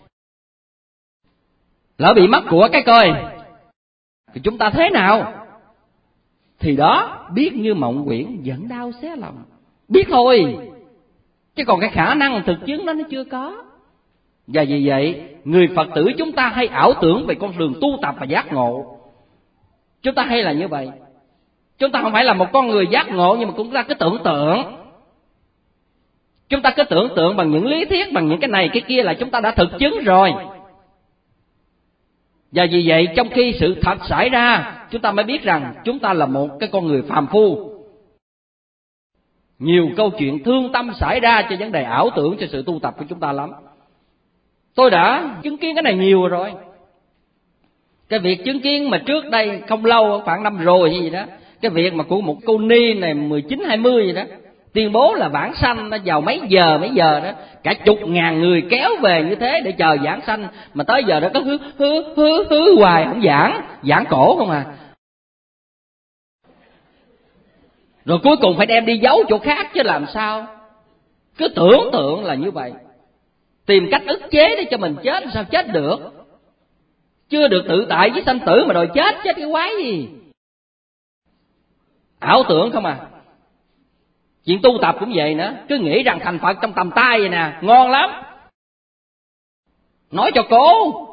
lỡ bị mất của cái coi, thì chúng ta thế nào? Thì đó, biết như mộng huyễn giận đau xé lòng. Biết thôi, chứ còn cái khả năng thực chứng đó nó chưa có. Và vì vậy người Phật tử chúng ta hay ảo tưởng về con đường tu tập và giác ngộ. Chúng ta hay là như vậy. Chúng ta không phải là một con người giác ngộ, nhưng mà chúng ta cứ tưởng tượng. Chúng ta cứ tưởng tượng bằng những lý thuyết, bằng những cái này cái kia là chúng ta đã thực chứng rồi. Và vì vậy trong khi sự thật xảy ra, chúng ta mới biết rằng chúng ta là một cái con người phàm phu. Nhiều câu chuyện thương tâm xảy ra cho vấn đề ảo tưởng, cho sự tu tập của chúng ta lắm. Tôi đã chứng kiến cái này nhiều rồi. Cái việc chứng kiến mà trước đây không lâu, khoảng năm rồi hay gì đó, cái việc mà của một cô ni này 19-20 gì đó, tuyên bố là vãng sanh nó vào mấy giờ đó, cả chục ngàn người kéo về như thế để chờ vãng sanh, mà tới giờ đó có hứ hoài không giảng cổ không à. Rồi cuối cùng phải đem đi giấu chỗ khác chứ làm sao. Cứ tưởng tượng là như vậy, tìm cách ức chế để cho mình chết, sao chết được. Chưa được tự tại với sanh tử mà đòi chết cái quái gì. Ảo tưởng không à. Chuyện tu tập cũng vậy nữa, cứ nghĩ rằng thành Phật trong tầm tay vậy nè, ngon lắm. Nói cho cố.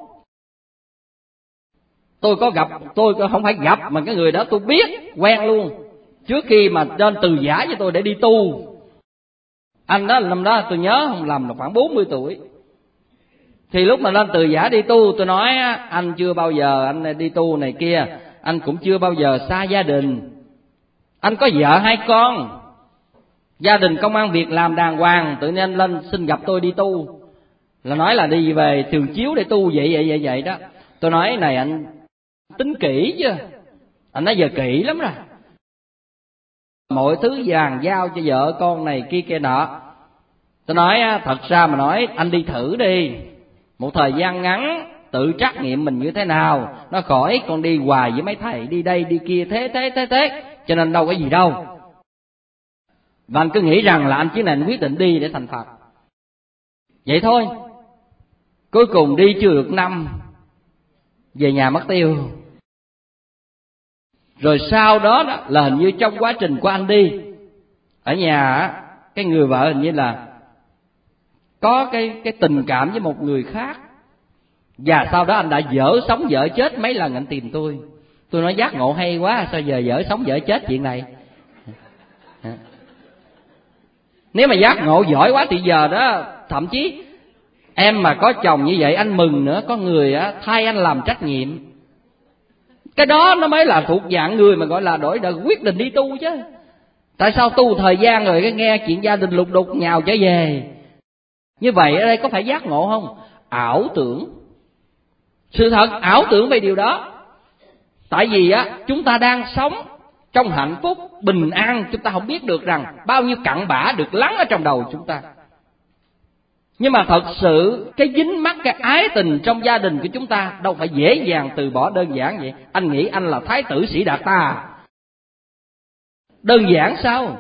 Tôi không phải gặp, mà cái người đó tôi biết, quen luôn. Trước khi mà lên từ giả cho tôi để đi tu. Anh đó năm đó tôi nhớ không lầm là khoảng 40 tuổi. Thì lúc mà lên từ giả đi tu, tôi nói anh chưa bao giờ anh đi tu này kia, anh cũng chưa bao giờ xa gia đình. Anh có vợ 2 con, gia đình công ăn việc làm đàng hoàng, tự nhiên anh lên xin gặp tôi đi tu. Là nói là đi về Thường Chiếu để tu vậy đó. Tôi nói này anh tính kỹ chứ. Anh nói giờ kỹ lắm rồi. Mọi thứ vàng giao cho vợ con này kia nọ. Tôi nói thật ra mà nói anh đi thử đi, một thời gian ngắn tự trắc nghiệm mình như thế nào, nó khỏi con đi hoài với mấy thầy đi đây đi kia thế. cho nên đâu có gì đâu. Và anh cứ nghĩ rằng là anh chuyến này anh quyết định đi để thành Phật. Vậy thôi. Cuối cùng đi chưa được năm, về nhà mất tiêu. Rồi sau đó là hình như trong quá trình của anh đi, ở nhà cái người vợ hình như là có cái tình cảm với một người khác. Và sau đó anh đã dở sống dở chết mấy lần anh tìm tôi. Tôi nói giác ngộ hay quá, sao giờ dở sống dở chết chuyện này. Nếu mà giác ngộ giỏi quá thì giờ đó thậm chí em mà có chồng như vậy anh mừng nữa, có người thay anh làm trách nhiệm. Cái đó nó mới là thuộc dạng người mà gọi là đổi đời quyết định đi tu chứ. Tại sao tu thời gian rồi cái nghe chuyện gia đình lục đục nhào trở về. Như vậy ở đây có phải giác ngộ không? Ảo tưởng. Sự thật ảo tưởng về điều đó. Tại vì chúng ta đang sống trong hạnh phúc, bình an, chúng ta không biết được rằng bao nhiêu cặn bã được lắng ở trong đầu chúng ta. Nhưng mà thật sự cái dính mắc cái ái tình trong gia đình của chúng ta đâu phải dễ dàng từ bỏ đơn giản vậy. Anh nghĩ anh là thái tử Sĩ Đạt Ta, đơn giản sao?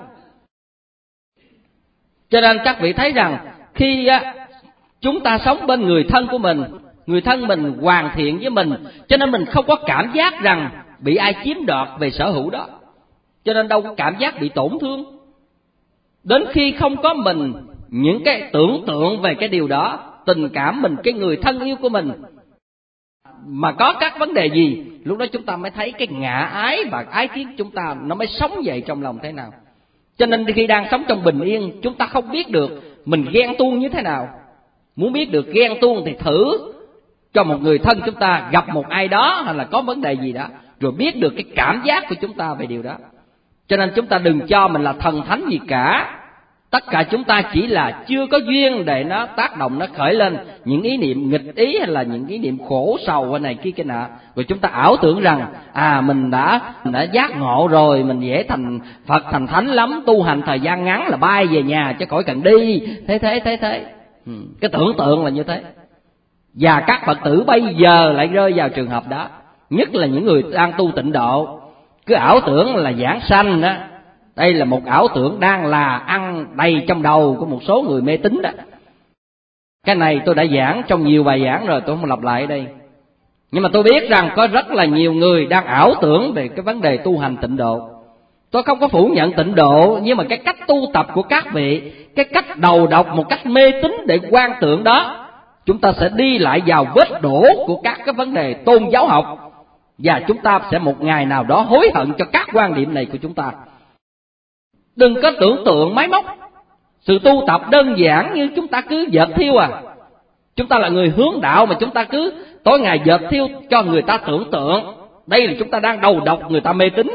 Cho nên các vị thấy rằng khi chúng ta sống bên người thân của mình, người thân mình hoàn thiện với mình, cho nên mình không có cảm giác rằng bị ai chiếm đoạt về sở hữu đó, cho nên đâu có cảm giác bị tổn thương. Đến khi không có mình, những cái tưởng tượng về cái điều đó, tình cảm mình, cái người thân yêu của mình mà có các vấn đề gì, lúc đó chúng ta mới thấy cái ngã ái và ái kiến chúng ta nó mới sống dậy trong lòng thế nào. Cho nên khi đang sống trong bình yên, chúng ta không biết được mình ghen tuông như thế nào. Muốn biết được ghen tuông thì thử cho một người thân chúng ta gặp một ai đó hay là có vấn đề gì đó, rồi biết được cái cảm giác của chúng ta về điều đó. Cho nên chúng ta đừng cho mình là thần thánh gì cả. Tất cả chúng ta chỉ là chưa có duyên để nó tác động, nó khởi lên những ý niệm nghịch ý hay là những ý niệm khổ sầu hay này kia cái nọ. Rồi chúng ta ảo tưởng rằng mình đã giác ngộ rồi, mình dễ thành Phật thành thánh lắm, tu hành thời gian ngắn là bay về nhà chứ khỏi cần đi. Thế. Cái tưởng tượng là như thế. Và các Phật tử bây giờ lại rơi vào trường hợp đó, nhất là những người đang tu tịnh độ, cứ ảo tưởng là giảng sanh đó. Đây là một ảo tưởng đang là ăn đầy trong đầu của một số người mê tín đó. Cái này tôi đã giảng trong nhiều bài giảng rồi, tôi không lặp lại ở đây. Nhưng mà tôi biết rằng có rất là nhiều người đang ảo tưởng về cái vấn đề tu hành tịnh độ. Tôi không có phủ nhận tịnh độ, nhưng mà cái cách tu tập của các vị, cái cách đầu độc một cách mê tín để quan tưởng đó, chúng ta sẽ đi lại vào vết đổ của các cái vấn đề tôn giáo học. Và chúng ta sẽ một ngày nào đó hối hận cho các quan điểm này của chúng ta. Đừng có tưởng tượng máy móc. Sự tu tập đơn giản như chúng ta cứ dệt thiêu Chúng ta là người hướng đạo mà chúng ta cứ tối ngày dệt thiêu cho người ta tưởng tượng. Đây là chúng ta đang đầu độc người ta mê tín.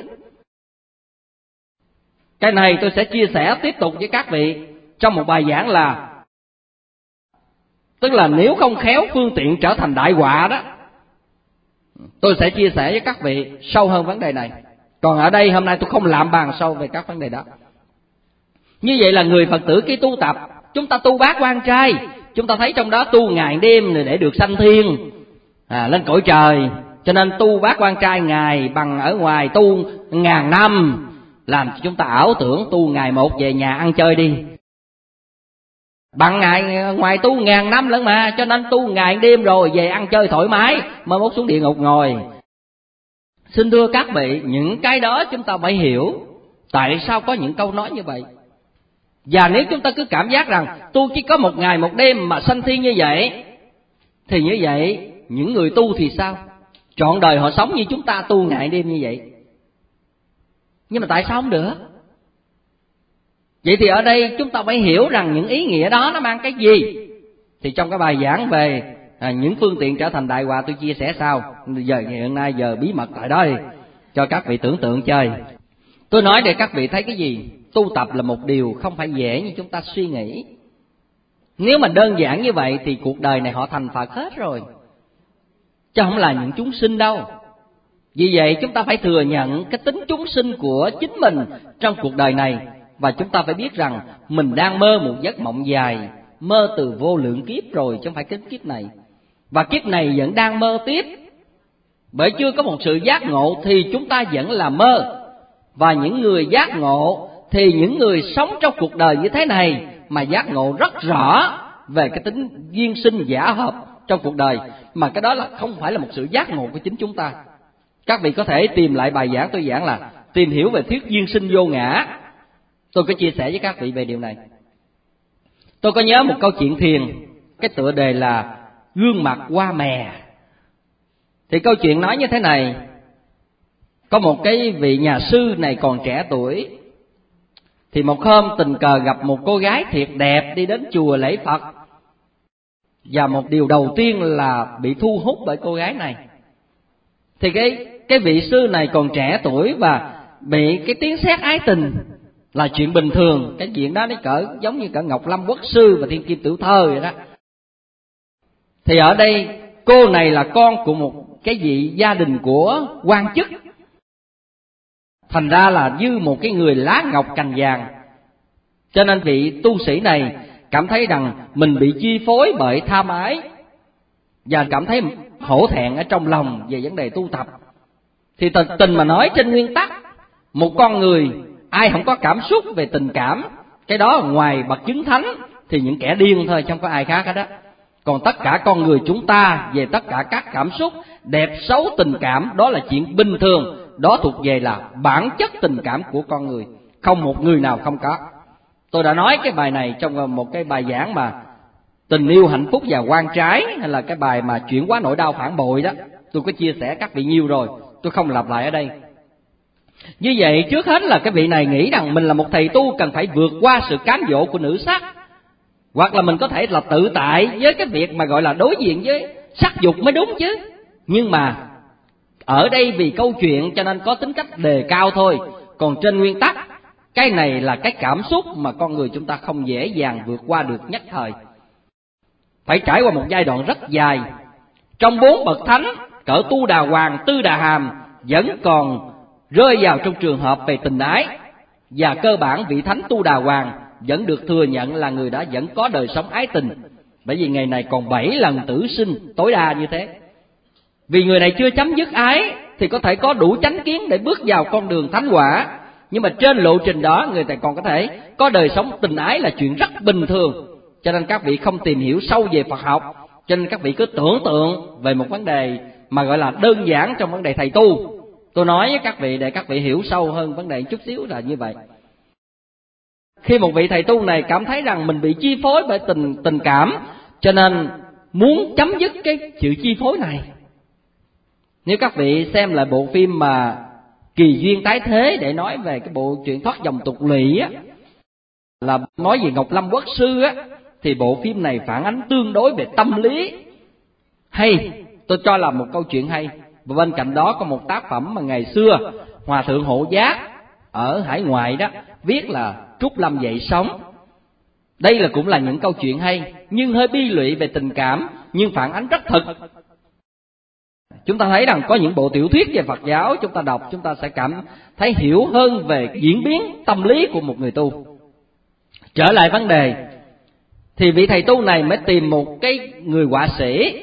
Cái này tôi sẽ chia sẻ tiếp tục với các vị trong một bài giảng là, tức là nếu không khéo phương tiện trở thành đại họa đó. Tôi sẽ chia sẻ với các vị sâu hơn vấn đề này. Còn ở đây hôm nay tôi không làm bàn sâu về các vấn đề đó. Như vậy là người Phật tử khi tu tập, chúng ta tu bát quan trai, chúng ta thấy trong đó tu ngày đêm để được sanh thiên, lên cõi trời. Cho nên tu bát quan trai ngày bằng ở ngoài tu 1000 năm, làm cho chúng ta ảo tưởng tu ngày một về nhà ăn chơi đi. Bằng ngày ngoài tu 1000 năm lẫn mà, cho nên tu ngày đêm rồi về ăn chơi thoải mái, mới mốt xuống địa ngục ngồi. Xin thưa các vị, những cái đó chúng ta phải hiểu tại sao có những câu nói như vậy. Và nếu chúng ta cứ cảm giác rằng tu chỉ có một ngày một đêm mà sanh thiên như vậy, thì như vậy những người tu thì sao? Trọn đời họ sống như chúng ta tu ngày đêm như vậy. Nhưng mà tại sao không được? Vậy thì ở đây chúng ta phải hiểu rằng những ý nghĩa đó nó mang cái gì. Thì trong cái bài giảng về những phương tiện trở thành đại họa tôi chia sẻ sau. Giờ hiện nay giờ bí mật tại đó đi, cho các vị tưởng tượng chơi. Tôi nói để các vị thấy cái gì? Tu tập là một điều không phải dễ như chúng ta suy nghĩ. Nếu mà đơn giản như vậy thì cuộc đời này họ thành Phật hết rồi, chứ không là những chúng sinh đâu. Vì vậy chúng ta phải thừa nhận cái tính chúng sinh của chính mình trong cuộc đời này. Và chúng ta phải biết rằng mình đang mơ một giấc mộng dài, mơ từ vô lượng kiếp rồi, chứ không phải cái kiếp này. Và kiếp này vẫn đang mơ tiếp. Bởi chưa có một sự giác ngộ thì chúng ta vẫn là mơ. và những người giác ngộ, thì những người sống trong cuộc đời như thế này mà giác ngộ rất rõ về cái tính duyên sinh giả hợp trong cuộc đời, mà cái đó là không phải là một sự giác ngộ của chính chúng ta. Các vị có thể tìm lại bài giảng tôi giảng là tìm hiểu về thuyết duyên sinh vô ngã. Tôi có chia sẻ với các vị về điều này. Tôi có nhớ một câu chuyện thiền, cái tựa đề là Gương mặt hoa mè. Thì câu chuyện nói như thế này: có một cái vị nhà sư này còn trẻ tuổi, thì một hôm tình cờ gặp một cô gái thiệt đẹp đi đến chùa lễ Phật, và một điều đầu tiên là bị thu hút bởi cô gái này. Thì cái vị sư này còn trẻ tuổi và bị cái tiếng sét ái tình là chuyện bình thường. Cái chuyện đó nó giống như cả Ngọc Lâm Quốc Sư và Thiên Kim Tiểu Thơ vậy đó. Thì ở đây cô này là con của một cái vị gia đình của quan chức, thành ra là như một cái người lá ngọc cành vàng. Cho nên vị tu sĩ này cảm thấy rằng mình bị chi phối bởi tham ái, và cảm thấy hổ thẹn ở trong lòng về vấn đề tu tập. Thì tình mà nói, trên nguyên tắc, một con người ai không có cảm xúc về tình cảm, cái đó ngoài bậc chứng thánh thì những kẻ điên thôi, chứ không có ai khác hết đó. Còn tất cả con người chúng ta về tất cả các cảm xúc, đẹp xấu tình cảm, đó là chuyện bình thường, đó thuộc về là bản chất tình cảm của con người, không một người nào không có. Tôi đã nói cái bài này trong một cái bài giảng mà tình yêu hạnh phúc và quan trái, hay là cái bài mà chuyển hóa nỗi đau phản bội đó, tôi có chia sẻ các vị nhiều rồi, tôi không lặp lại ở đây. Như vậy, trước hết là cái vị này nghĩ rằng mình là một thầy tu cần phải vượt qua sự cám dỗ của nữ sắc, hoặc là mình có thể là tự tại với cái việc mà gọi là đối diện với sắc dục mới đúng chứ. Nhưng mà ở đây vì câu chuyện cho nên có tính cách đề cao thôi, còn trên nguyên tắc cái này là cái cảm xúc mà con người chúng ta không dễ dàng vượt qua được nhất thời, phải trải qua một giai đoạn rất dài. Trong 4 bậc thánh, cỡ Tu Đà Hoàng, Tư Đà Hàm vẫn còn rơi vào trong trường hợp về tình ái, và cơ bản vị thánh Tu Đà Hoàng vẫn được thừa nhận là người đã vẫn có đời sống ái tình, bởi vì ngày này còn 7 lần tử sinh tối đa như thế. Vì người này chưa chấm dứt ái thì có thể có đủ chánh kiến để bước vào con đường thánh quả, nhưng mà trên lộ trình đó người ta còn có thể có đời sống tình ái là chuyện rất bình thường. Cho nên các vị không tìm hiểu sâu về Phật học, cho nên các vị cứ tưởng tượng về một vấn đề mà gọi là đơn giản trong vấn đề thầy tu. Tôi nói với các vị để các vị hiểu sâu hơn vấn đề chút xíu là như vậy. Khi một vị thầy tu này cảm thấy rằng mình bị chi phối bởi tình cảm, cho nên muốn chấm dứt cái sự chi phối này. Nếu các vị xem lại bộ phim mà Kỳ Duyên Tái Thế để nói về cái bộ truyện Thoát Dòng Tục Lụy á, là nói về Ngọc Lâm Quốc Sư á, thì bộ phim này phản ánh tương đối về tâm lý hay, tôi cho là một câu chuyện hay. Và bên cạnh đó có một tác phẩm mà ngày xưa Hòa Thượng Hộ Giác ở hải ngoại đó viết là Trúc Lâm Dậy Sống. Đây là cũng là những câu chuyện hay, nhưng hơi bi lụy về tình cảm, nhưng phản ánh rất thực. Chúng ta thấy rằng có những bộ tiểu thuyết về Phật giáo chúng ta đọc, chúng ta sẽ cảm thấy hiểu hơn về diễn biến tâm lý của một người tu. Trở lại vấn đề, thì vị thầy tu này mới tìm một cái người họa sĩ,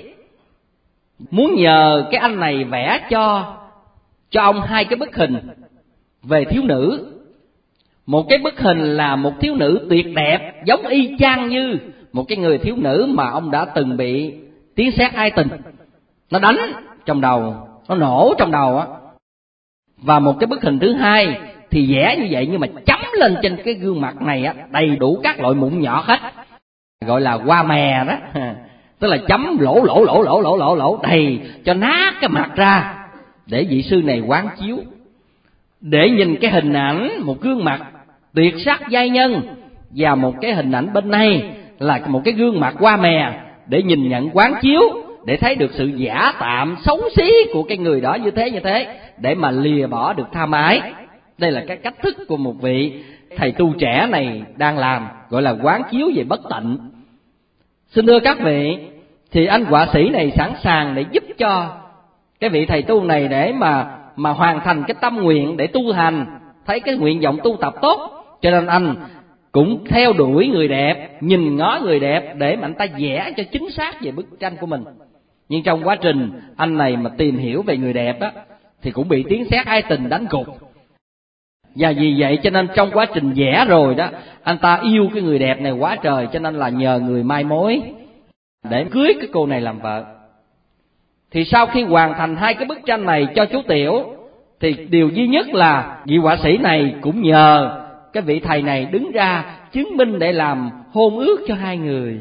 muốn nhờ cái anh này vẽ cho ông 2 cái bức hình về thiếu nữ. Một cái bức hình là một thiếu nữ tuyệt đẹp, giống y chang như một cái người thiếu nữ mà ông đã từng bị tiếng sét ái tình nó đánh trong đầu, nó nổ trong đầu á. Và một cái bức hình thứ hai thì vẽ như vậy, nhưng mà chấm lên trên cái gương mặt này á đầy đủ các loại mụn nhọt hết, gọi là hoa mè đó. Tức là chấm lỗ đầy cho nát cái mặt ra, để vị sư này quán chiếu, để nhìn cái hình ảnh một gương mặt tuyệt sắc giai nhân, và một cái hình ảnh bên này là một cái gương mặt hoa mè, để nhìn nhận quán chiếu, để thấy được sự giả tạm xấu xí của cái người đó như thế, để mà lìa bỏ được tham ái. Đây là cái cách thức của một vị thầy tu trẻ này đang làm, gọi là quán chiếu về bất tịnh. Xin thưa các vị, thì anh họa sĩ này sẵn sàng để giúp cho cái vị thầy tu này để mà hoàn thành cái tâm nguyện để tu hành, thấy cái nguyện vọng tu tập tốt. Cho nên anh cũng theo đuổi người đẹp, nhìn ngó người đẹp để mà anh ta vẽ cho chính xác về bức tranh của mình. Nhưng trong quá trình anh này mà tìm hiểu về người đẹp á, thì cũng bị tiếng sét ái tình đánh gục. Và vì vậy cho nên trong quá trình vẽ rồi đó, anh ta yêu cái người đẹp này quá trời, cho nên là nhờ người mai mối để cưới cái cô này làm vợ. Thì sau khi hoàn thành 2 cái bức tranh này cho chú Tiểu, thì điều duy nhất là vị họa sĩ này cũng nhờ cái vị thầy này đứng ra chứng minh để làm hôn ước cho 2 người.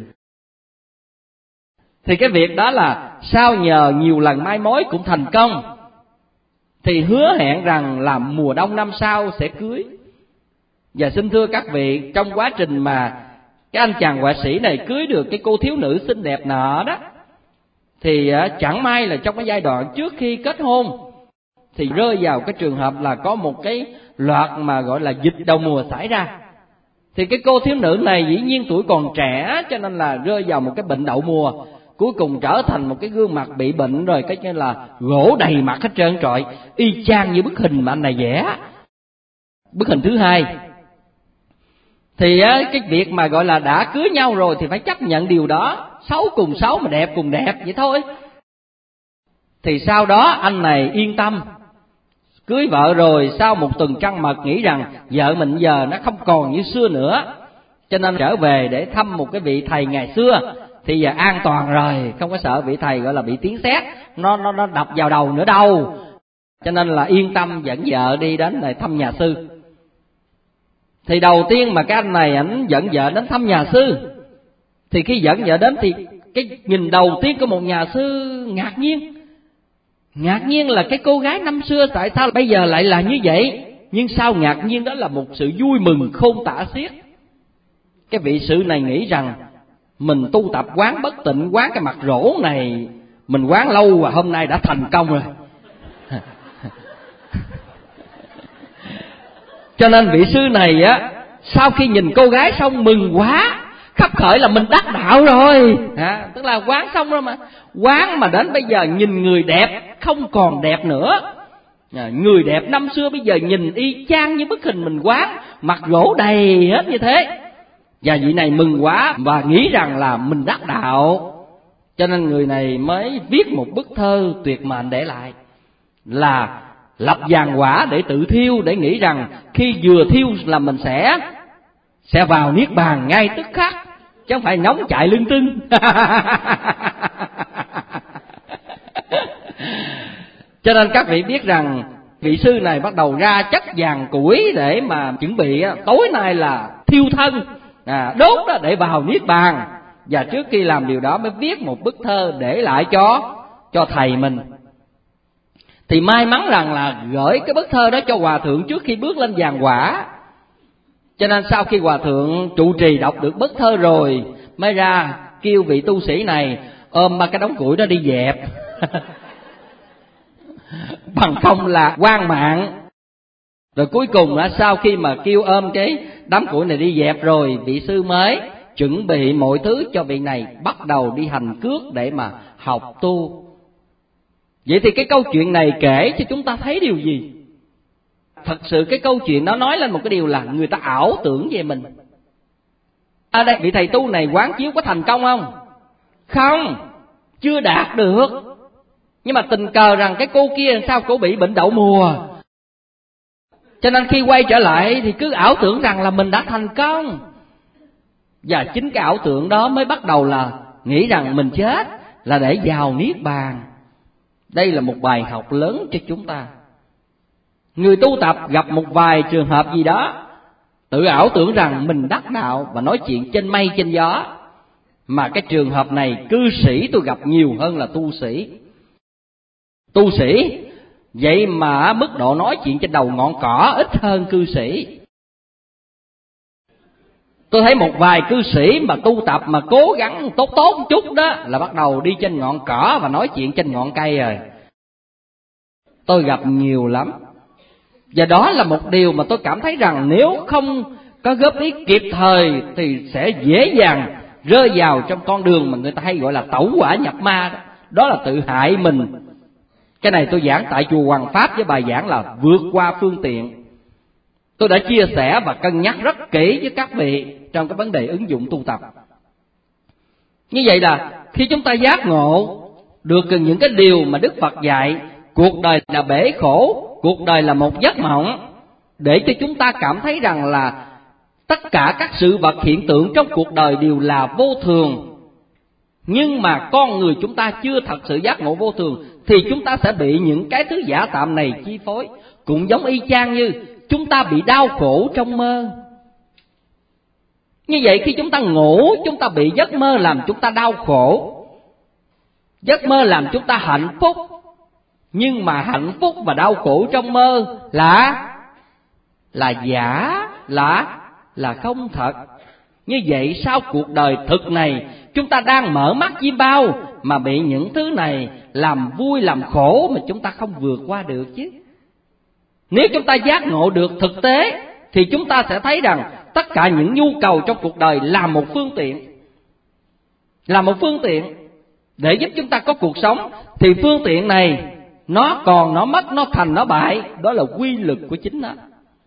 Thì cái việc đó là sau nhờ nhiều lần mai mối cũng thành công, thì hứa hẹn rằng là mùa đông năm sau sẽ cưới. Và xin thưa các vị, trong quá trình mà cái anh chàng họa sĩ này cưới được cái cô thiếu nữ xinh đẹp nọ đó, thì chẳng may là trong cái giai đoạn trước khi kết hôn thì rơi vào cái trường hợp là có một cái loạt mà gọi là dịch đầu mùa xảy ra. Thì cái cô thiếu nữ này dĩ nhiên tuổi còn trẻ, cho nên là rơi vào một cái bệnh đậu mùa, cuối cùng trở thành một cái gương mặt bị bệnh rồi, cái như là gỗ đầy mặt hết trơn trọi, y chang như bức hình mà anh này vẽ. Bức hình thứ 2 thì cái việc mà gọi là đã cưới nhau rồi thì phải chấp nhận điều đó, xấu cùng xấu mà đẹp cùng đẹp vậy thôi. Thì sau đó anh này yên tâm, cưới vợ rồi, sau một tuần trăng mật nghĩ rằng vợ mình giờ nó không còn như xưa nữa, cho nên trở về để thăm một cái vị thầy ngày xưa. Thì giờ an toàn rồi, không có sợ vị thầy gọi là bị tiếng sét nó đập vào đầu nữa đâu, cho nên là yên tâm dẫn vợ đi đến để thăm nhà sư. Thì đầu tiên mà cái anh này ảnh dẫn vợ đến thăm nhà sư, thì khi dẫn vợ đến thì cái nhìn đầu tiên của một nhà sư ngạc nhiên là cái cô gái năm xưa tại sao bây giờ lại là như vậy. Nhưng sao ngạc nhiên đó là một sự vui mừng không tả xiết. Cái vị sư này nghĩ rằng mình tu tập quán bất tịnh, quán cái mặt rỗ này mình quán lâu và hôm nay đã thành công rồi. Cho nên vị sư này á, sau khi nhìn cô gái xong mừng quá, khắp khởi là mình đắc đạo rồi. Tức là quán xong rồi mà. Quán mà đến bây giờ nhìn người đẹp không còn đẹp nữa. Người đẹp năm xưa bây giờ nhìn y chang như bức hình mình quán, mặt gỗ đầy hết như thế. Và vị này mừng quá và nghĩ rằng là mình đắc đạo. Cho nên người này mới viết một bức thơ tuyệt mệnh để lại, là lập vàng quả để tự thiêu, để nghĩ rằng khi vừa thiêu là mình sẽ vào niết bàn ngay tức khắc, chứ không phải nóng chạy lưng tưng. Cho nên các vị biết rằng vị sư này bắt đầu ra chất vàng củi để mà chuẩn bị tối nay là thiêu thân, đốt đó để vào niết bàn. Và trước khi làm điều đó mới viết một bức thơ để lại cho thầy mình. Thì may mắn rằng là gửi cái bức thơ đó cho hòa thượng trước khi bước lên vàng quả. Cho nên sau khi hòa thượng trụ trì đọc được bức thơ rồi mới ra kêu vị tu sĩ này ôm ba cái đống củi đó đi dẹp. Bằng không là quan mạng. Rồi cuối cùng sau khi mà kêu ôm cái đám củi này đi dẹp rồi, vị sư mới chuẩn bị mọi thứ cho vị này bắt đầu đi hành cước để mà học tu. Vậy thì cái câu chuyện này kể cho chúng ta thấy điều gì? Thật sự cái câu chuyện đó nói lên một cái điều là người ta ảo tưởng về mình. Ở đây vị thầy tu này quán chiếu có thành công không? Không, chưa đạt được. Nhưng mà tình cờ rằng cái cô kia sao cô bị bệnh đậu mùa, cho nên khi quay trở lại thì cứ ảo tưởng rằng là mình đã thành công. Và chính cái ảo tưởng đó mới bắt đầu là nghĩ rằng mình chết là để vào niết bàn. Đây là một bài học lớn cho chúng ta. Người tu tập gặp một vài trường hợp gì đó, tự ảo tưởng rằng mình đắc đạo và nói chuyện trên mây trên gió. Mà cái trường hợp này cư sĩ tôi gặp nhiều hơn là tu sĩ. Tu sĩ vậy mà mức độ nói chuyện trên đầu ngọn cỏ ít hơn cư sĩ. Tôi thấy một vài cư sĩ mà tu tập mà cố gắng tốt một chút đó là bắt đầu đi trên ngọn cỏ và nói chuyện trên ngọn cây rồi. Tôi gặp nhiều lắm. Và đó là một điều mà tôi cảm thấy rằng nếu không có góp ý kịp thời thì sẽ dễ dàng rơi vào trong con đường mà người ta hay gọi là tẩu hỏa nhập ma đó. Đó là tự hại mình. Cái này tôi giảng tại chùa Hoàng Pháp với bài giảng là vượt qua phương tiện. Tôi đã chia sẻ và cân nhắc rất kỹ với các vị trong cái vấn đề ứng dụng tu tập. Như vậy là khi chúng ta giác ngộ được những cái điều mà Đức Phật dạy, cuộc đời là bể khổ, cuộc đời là một giấc mộng, để cho chúng ta cảm thấy rằng là tất cả các sự vật hiện tượng trong cuộc đời đều là vô thường. Nhưng mà con người chúng ta chưa thật sự giác ngộ vô thường, thì chúng ta sẽ bị những cái thứ giả tạm này chi phối. Cũng giống y chang như chúng ta bị đau khổ trong mơ. Như vậy khi chúng ta ngủ, chúng ta bị giấc mơ làm chúng ta đau khổ. Giấc mơ làm chúng ta hạnh phúc. Nhưng mà hạnh phúc và đau khổ trong mơ là giả, là không thật. Như vậy sau cuộc đời thực này, chúng ta đang mở mắt chiêm bao mà bị những thứ này làm vui làm khổ mà chúng ta không vượt qua được chứ. Nếu chúng ta giác ngộ được thực tế thì chúng ta sẽ thấy rằng tất cả những nhu cầu trong cuộc đời là một phương tiện để giúp chúng ta có cuộc sống. Thì phương tiện này nó còn, nó mất, nó thành, nó bại, đó là quy luật của chính nó.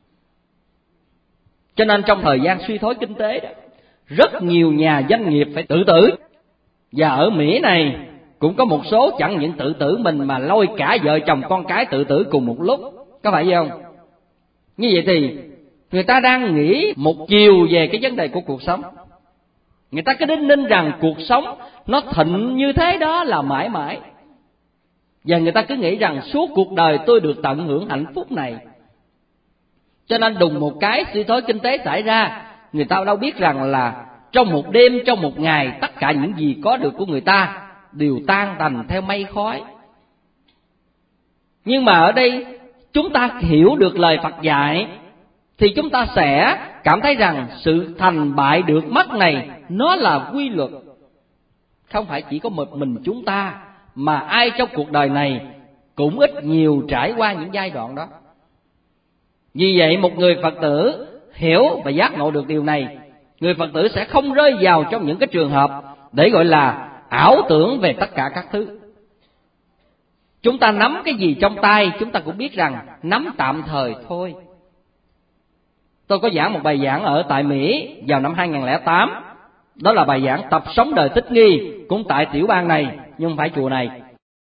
Cho nên trong thời gian suy thoái kinh tế đó, rất nhiều nhà doanh nghiệp phải tự tử. Và ở Mỹ này cũng có một số chẳng những tự tử mình mà lôi cả vợ chồng con cái tự tử cùng một lúc. Có phải không? Như vậy thì người ta đang nghĩ một chiều về cái vấn đề của cuộc sống. Người ta cứ đinh ninh rằng cuộc sống nó thịnh như thế đó là mãi mãi. Và người ta cứ nghĩ rằng suốt cuộc đời tôi được tận hưởng hạnh phúc này. Cho nên đùng một cái suy thoái kinh tế xảy ra, người ta đâu biết rằng là trong một đêm, trong một ngày, tất cả những gì có được của người ta đều tan tành theo mây khói. Nhưng mà ở đây chúng ta hiểu được lời Phật dạy thì chúng ta sẽ cảm thấy rằng sự thành bại được mất này nó là quy luật. Không phải chỉ có một mình chúng ta, mà ai trong cuộc đời này cũng ít nhiều trải qua những giai đoạn đó. Vì vậy một người Phật tử hiểu và giác ngộ được điều này, người Phật tử sẽ không rơi vào trong những cái trường hợp để gọi là ảo tưởng về tất cả các thứ. Chúng ta nắm cái gì trong tay, chúng ta cũng biết rằng nắm tạm thời thôi. Tôi có giảng một bài giảng ở tại Mỹ vào năm 2008. Đó là bài giảng tập sống đời thích nghi, cũng tại tiểu bang này, nhưng không phải chùa này.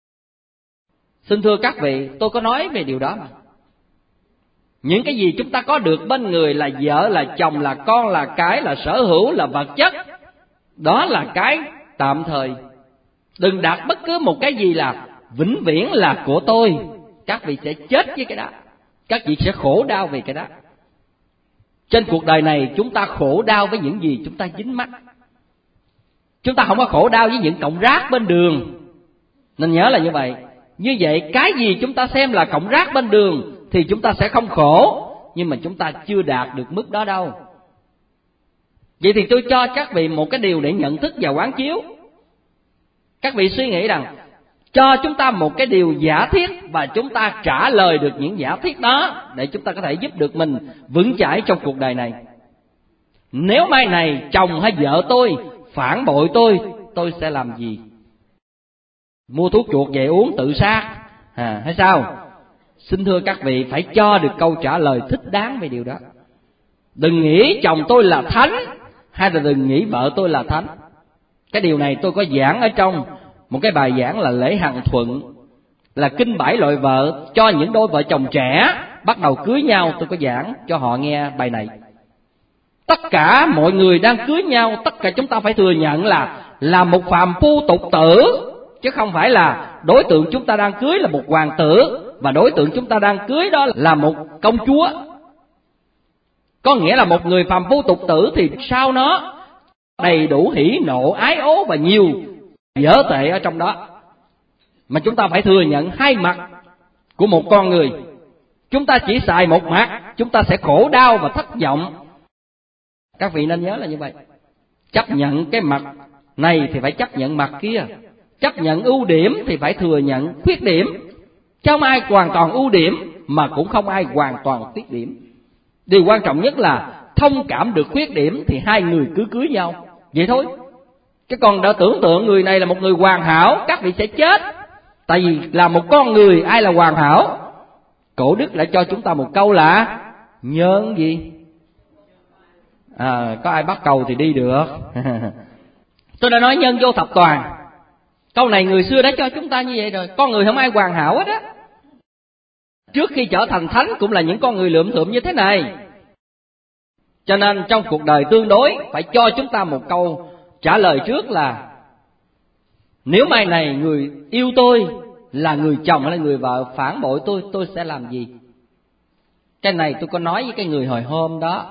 Xin thưa các vị, tôi có nói về điều đó mà. Những cái gì chúng ta có được bên người là vợ, là chồng, là con, là cái, là sở hữu, là vật chất, đó là cái tạm thời. Đừng đặt bất cứ một cái gì là vĩnh viễn là của tôi. Các vị sẽ chết với cái đó, các vị sẽ khổ đau vì cái đó. Trên cuộc đời này chúng ta khổ đau với những gì chúng ta dính mắc. Chúng ta không có khổ đau với những cọng rác bên đường. Nên nhớ là như vậy. Như vậy cái gì chúng ta xem là cọng rác bên đường thì chúng ta sẽ không khổ. Nhưng mà chúng ta chưa đạt được mức đó đâu. Vậy thì tôi cho các vị một cái điều để nhận thức và quán chiếu. Các vị suy nghĩ rằng cho chúng ta một cái điều giả thiết và chúng ta trả lời được những giả thiết đó để chúng ta có thể giúp được mình vững chãi trong cuộc đời này. Nếu mai này chồng hay vợ tôi phản bội tôi sẽ làm gì? Mua thuốc chuột về uống tự sát hay sao? Xin thưa các vị, phải cho được câu trả lời thích đáng về điều đó. Đừng nghĩ chồng tôi là thánh, hay là đừng nghĩ vợ tôi là thánh. Cái điều này tôi có giảng ở trong một cái bài giảng là lễ Hằng Thuận, là kinh 7 loại vợ cho những đôi vợ chồng trẻ bắt đầu cưới nhau. Tôi có giảng cho họ nghe bài này. Tất cả mọi người đang cưới nhau, tất cả chúng ta phải thừa nhận là một phàm phu tục tử, chứ không phải là đối tượng chúng ta đang cưới là một hoàng tử và đối tượng chúng ta đang cưới đó là một công chúa. Có nghĩa là một người phàm phu tục tử thì sau nó đầy đủ hỉ nộ ái ố và nhiều dở tệ ở trong đó. Mà chúng ta phải thừa nhận hai mặt của một con người. Chúng ta chỉ xài một mặt, chúng ta sẽ khổ đau và thất vọng. Các vị nên nhớ là như vậy. Chấp nhận cái mặt này thì phải chấp nhận mặt kia. Chấp nhận ưu điểm thì phải thừa nhận khuyết điểm. Chứ không ai hoàn toàn ưu điểm, mà cũng không ai hoàn toàn khuyết điểm. Điều quan trọng nhất là thông cảm được khuyết điểm thì hai người cứ cưới nhau. Vậy thôi. Chứ còn đã tưởng tượng người này là một người hoàn hảo, các vị sẽ chết. Tại vì là một con người, ai là hoàn hảo? Cổ Đức lại cho chúng ta một câu là nhân gì? Có ai bắt cầu thì đi được. Tôi đã nói nhân vô thập toàn. Câu này người xưa đã cho chúng ta như vậy rồi. Con người không ai hoàn hảo hết á. trước khi trở thành thánh cũng là những con người lượm thượm như thế này. Cho nên trong cuộc đời tương đối phải cho chúng ta một câu trả lời trước là nếu mai này người yêu tôi là người chồng hay là người vợ phản bội tôi sẽ làm gì? Cái này tôi có nói với cái người hồi hôm đó.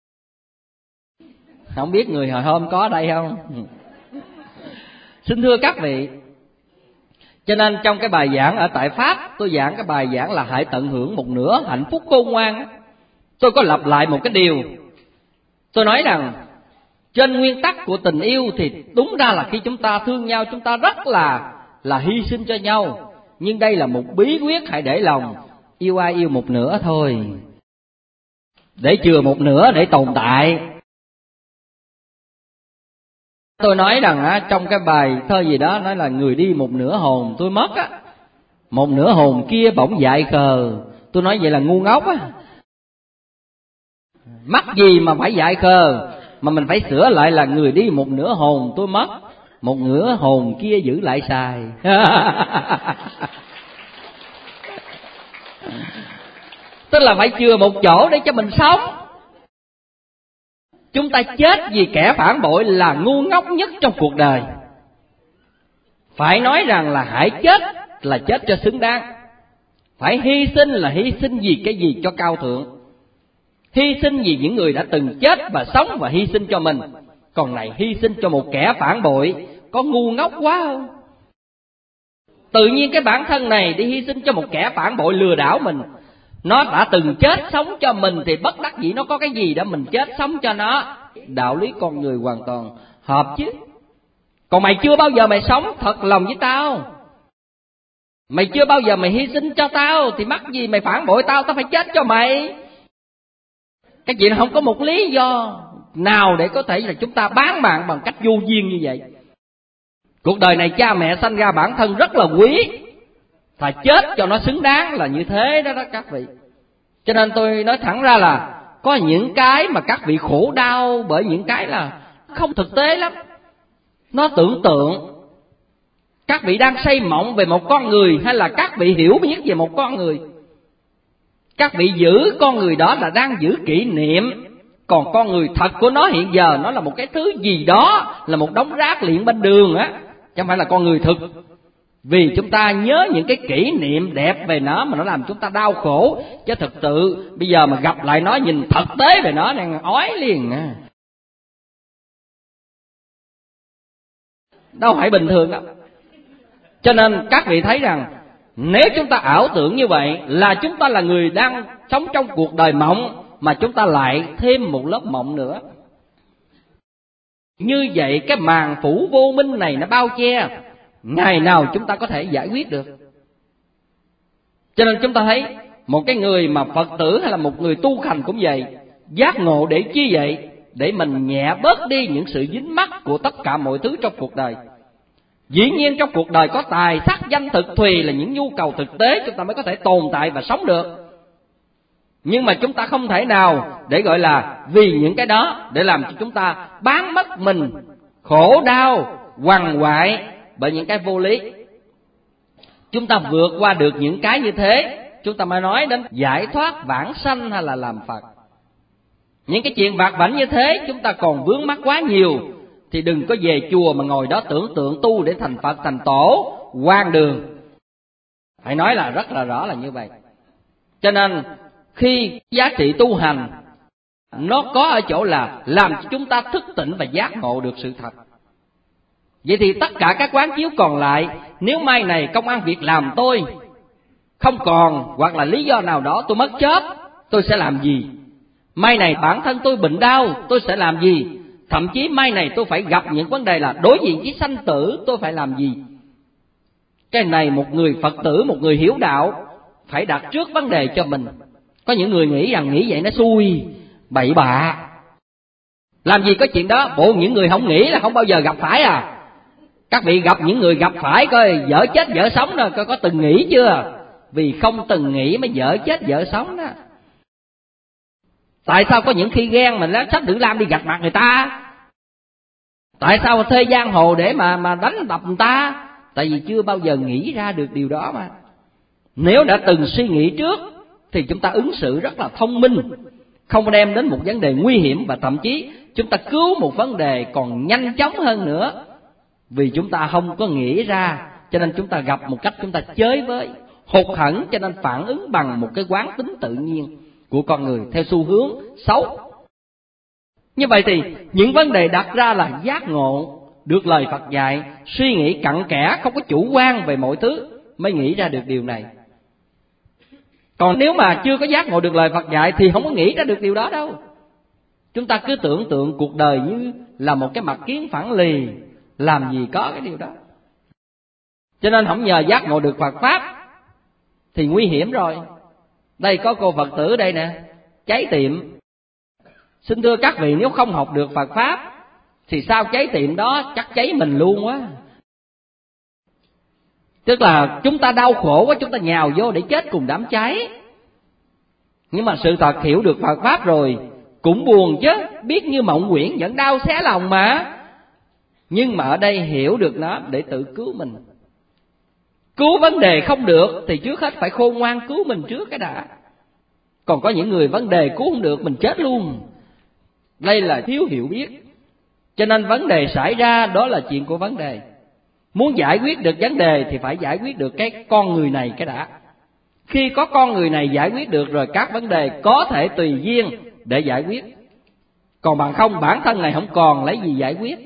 Không biết người hồi hôm có ở đây không? Xin thưa các vị, cho nên trong cái bài giảng ở tại Pháp, tôi giảng cái bài giảng là hãy tận hưởng một nửa hạnh phúc khôn ngoan. Tôi có lặp lại một cái điều. Tôi nói rằng trên nguyên tắc của tình yêu thì đúng ra là khi chúng ta thương nhau, chúng ta rất là hy sinh cho nhau. Nhưng đây là một bí quyết, hãy để lòng. Yêu ai yêu một nửa thôi, để chừa một nửa để tồn tại. Tôi nói rằng trong cái bài thơ gì đó nói là người đi một nửa hồn tôi mất á, một nửa hồn kia bỗng dại khờ. Tôi nói vậy là ngu ngốc á. Mắc gì mà phải dại khờ, mà mình phải sửa lại là người đi một nửa hồn tôi mất, một nửa hồn kia giữ lại xài. Tức là phải chừa một chỗ để cho mình sống. Chúng ta chết vì kẻ phản bội là ngu ngốc nhất trong cuộc đời. Phải nói rằng là hãy chết là chết cho xứng đáng. Phải hy sinh là hy sinh vì cái gì cho cao thượng. Hy sinh vì những người đã từng chết và sống và hy sinh cho mình. Còn này hy sinh cho một kẻ phản bội, có ngu ngốc quá không? Tự nhiên cái bản thân này đi hy sinh cho một kẻ phản bội lừa đảo mình. Nó đã từng chết sống cho mình thì bất đắc dĩ nó có cái gì để mình chết sống cho nó. Đạo lý con người hoàn toàn hợp chứ. Còn mày chưa bao giờ mày sống thật lòng với tao, mày chưa bao giờ mày hy sinh cho tao, thì mắc gì mày phản bội tao, tao phải chết cho mày. Cái chuyện không có một lý do nào để có thể là chúng ta bán mạng bằng cách vô duyên như vậy. Cuộc đời này cha mẹ sanh ra bản thân rất là quý, phải chết cho nó xứng đáng là như thế đó các vị. Cho nên tôi nói thẳng ra là có những cái mà các vị khổ đau bởi những cái là không thực tế lắm. Nó tưởng tượng. Các vị đang xây mộng về một con người, hay là các vị hiểu biết về một con người. Các vị giữ con người đó là đang giữ kỷ niệm. Còn con người thật của nó hiện giờ nó là một cái thứ gì đó, là một đống rác liệng bên đường á, chứ không phải là con người thực. Vì chúng ta nhớ những cái kỷ niệm đẹp về nó mà nó làm chúng ta đau khổ. Chứ thực sự bây giờ mà gặp lại nó, nhìn thực tế về nó đang ói liền à. Đâu phải bình thường đâu. Cho nên các vị thấy rằng nếu chúng ta ảo tưởng như vậy là chúng ta là người đang sống trong cuộc đời mộng, mà chúng ta lại thêm một lớp mộng nữa. Như vậy cái màn phủ vô minh này nó bao che, ngày nào chúng ta có thể giải quyết được. Cho nên chúng ta thấy một cái người mà Phật tử hay là một người tu hành cũng vậy. Giác ngộ để chi vậy? Để mình nhẹ bớt đi những sự dính mắc của tất cả mọi thứ trong cuộc đời. Dĩ nhiên trong cuộc đời có tài sắc danh thực thùy là những nhu cầu thực tế chúng ta mới có thể tồn tại và sống được. Nhưng mà chúng ta không thể nào để gọi là vì những cái đó để làm cho chúng ta bán mất mình, khổ đau, quằn quại bởi những cái vô lý. Chúng ta vượt qua được những cái như thế, chúng ta mới nói đến giải thoát vãng sanh hay là làm Phật. Những cái chuyện vặt vãnh như thế chúng ta còn vướng mắc quá nhiều, thì đừng có về chùa mà ngồi đó tưởng tượng tu để thành Phật thành Tổ, hoang đường. Phải nói là rất là rõ là như vậy. Cho nên khi giá trị tu hành nó có ở chỗ là làm cho chúng ta thức tỉnh và giác ngộ được sự thật. Vậy thì tất cả các quán chiếu còn lại, nếu mai này công ăn việc làm tôi không còn, hoặc là lý do nào đó tôi mất job, tôi sẽ làm gì? Mai này bản thân tôi bệnh đau, tôi sẽ làm gì? Thậm chí mai này tôi phải gặp những vấn đề là đối diện với sanh tử, tôi phải làm gì? Cái này một người Phật tử, một người hiểu đạo phải đặt trước vấn đề cho mình. Có những người nghĩ rằng nghĩ vậy nó xui, bậy bạ. Làm gì có chuyện đó, bộ những người không nghĩ là không bao giờ gặp phải à. Các vị gặp những người gặp phải coi vợ chết vợ sống rồi, coi có từng nghĩ chưa? Vì không từng nghĩ mới vợ chết vợ sống đó. Tại sao có những khi ghen mình lá sách Tử Lam đi gạch mặt người ta? Tại sao thuê giang hồ để mà đánh đập người ta? Tại vì chưa bao giờ nghĩ ra được điều đó mà. Nếu đã từng suy nghĩ trước thì chúng ta ứng xử rất là thông minh, không đem đến một vấn đề nguy hiểm, và thậm chí chúng ta cứu một vấn đề còn nhanh chóng hơn nữa. Vì chúng ta không có nghĩ ra, cho nên chúng ta gặp một cách chúng ta chơi với, hụt hẫng, cho nên phản ứng bằng một cái quán tính tự nhiên của con người theo xu hướng xấu. Như vậy thì những vấn đề đặt ra là giác ngộ được lời Phật dạy, suy nghĩ cặn kẽ, không có chủ quan về mọi thứ mới nghĩ ra được điều này. Còn nếu mà chưa có giác ngộ được lời Phật dạy thì không có nghĩ ra được điều đó đâu. Chúng ta cứ tưởng tượng cuộc đời như là một cái mặt kiến phẳng lì, làm gì có cái điều đó. Cho nên không nhờ giác ngộ được Phật Pháp thì nguy hiểm rồi. Đây có cô Phật tử đây nè, cháy tiệm. Xin thưa các vị, nếu không học được Phật Pháp thì sao cháy tiệm đó, chắc cháy mình luôn quá. Tức là chúng ta đau khổ quá, chúng ta nhào vô để chết cùng đám cháy. Nhưng mà sự thật hiểu được Phật Pháp rồi cũng buồn chứ, biết như mộng quyển vẫn đau xé lòng mà. Nhưng mà ở đây hiểu được nó để tự cứu mình. Cứu vấn đề không được thì trước hết phải khôn ngoan cứu mình trước cái đã. Còn có những người vấn đề cứu không được, mình chết luôn. Đây là thiếu hiểu biết. Cho nên vấn đề xảy ra đó là chuyện của vấn đề. Muốn giải quyết được vấn đề thì phải giải quyết được cái con người này cái đã. Khi có con người này giải quyết được rồi, các vấn đề có thể tùy duyên để giải quyết. Còn bằng không, bản thân này không còn lấy gì giải quyết.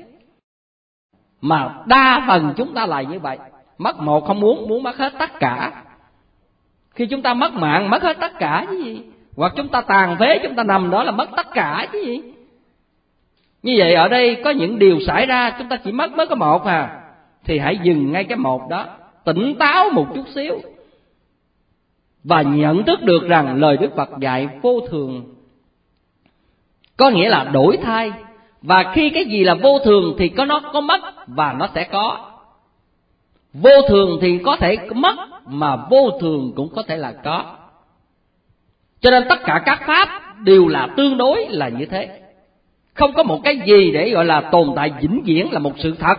Mà đa phần chúng ta là như vậy. Mất một không muốn mất hết tất cả. Khi chúng ta mất mạng, mất hết tất cả chứ gì. Hoặc chúng ta tàn phế, chúng ta nằm đó là mất tất cả chứ gì. Như vậy ở đây có những điều xảy ra, chúng ta chỉ mất có một à, thì hãy dừng ngay cái một đó, tỉnh táo một chút xíu và nhận thức được rằng lời Đức Phật dạy vô thường, có nghĩa là đổi thay. Và khi cái gì là vô thường thì nó có mất và nó sẽ có. Vô thường thì có thể mất, mà vô thường cũng có thể là có. Cho nên tất cả các pháp đều là tương đối là như thế. Không có một cái gì để gọi là tồn tại vĩnh viễn là một sự thật.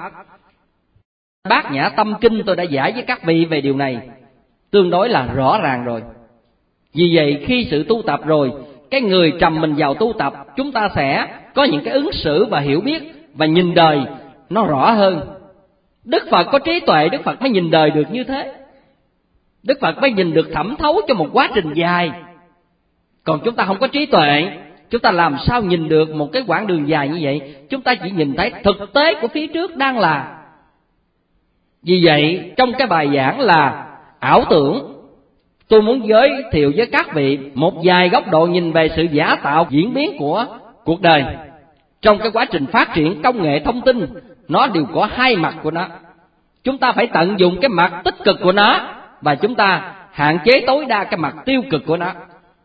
Bát Nhã Tâm Kinh tôi đã giải với các vị về điều này, tương đối là rõ ràng rồi. Vì vậy khi sự tu tập rồi, cái người trầm mình vào tu tập, chúng ta sẽ có những cái ứng xử và hiểu biết và nhìn đời nó rõ hơn. Đức Phật có trí tuệ, Đức Phật mới nhìn đời được như thế. Đức Phật mới nhìn được thẩm thấu cho một quá trình dài. Còn chúng ta không có trí tuệ, chúng ta làm sao nhìn được một cái quãng đường dài như vậy? Chúng ta chỉ nhìn thấy thực tế của phía trước đang là. Vì vậy trong cái bài giảng là ảo tưởng, tôi muốn giới thiệu với các vị một vài góc độ nhìn về sự giả tạo diễn biến của cuộc đời. Trong cái quá trình phát triển công nghệ thông tin, nó đều có hai mặt của nó. Chúng ta phải tận dụng cái mặt tích cực của nó, và chúng ta hạn chế tối đa cái mặt tiêu cực của nó.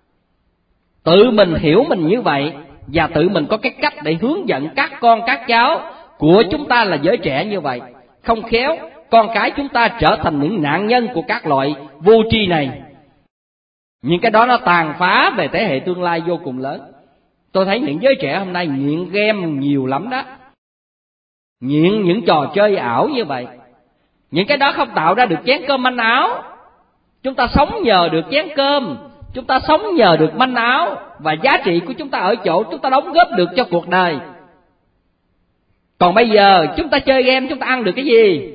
Tự mình hiểu mình như vậy, và tự mình có cái cách để hướng dẫn các con các cháu của chúng ta là giới trẻ như vậy. Không khéo con cái chúng ta trở thành những nạn nhân của các loại vô tri này. Những cái đó nó tàn phá về thế hệ tương lai vô cùng lớn. Tôi thấy những giới trẻ hôm nay nghiện game nhiều lắm đó, nghiện những trò chơi ảo như vậy. Những cái đó không tạo ra được chén cơm manh áo. Chúng ta sống nhờ được chén cơm, chúng ta sống nhờ được manh áo, và giá trị của chúng ta ở chỗ chúng ta đóng góp được cho cuộc đời. Còn bây giờ chúng ta chơi game, chúng ta ăn được cái gì?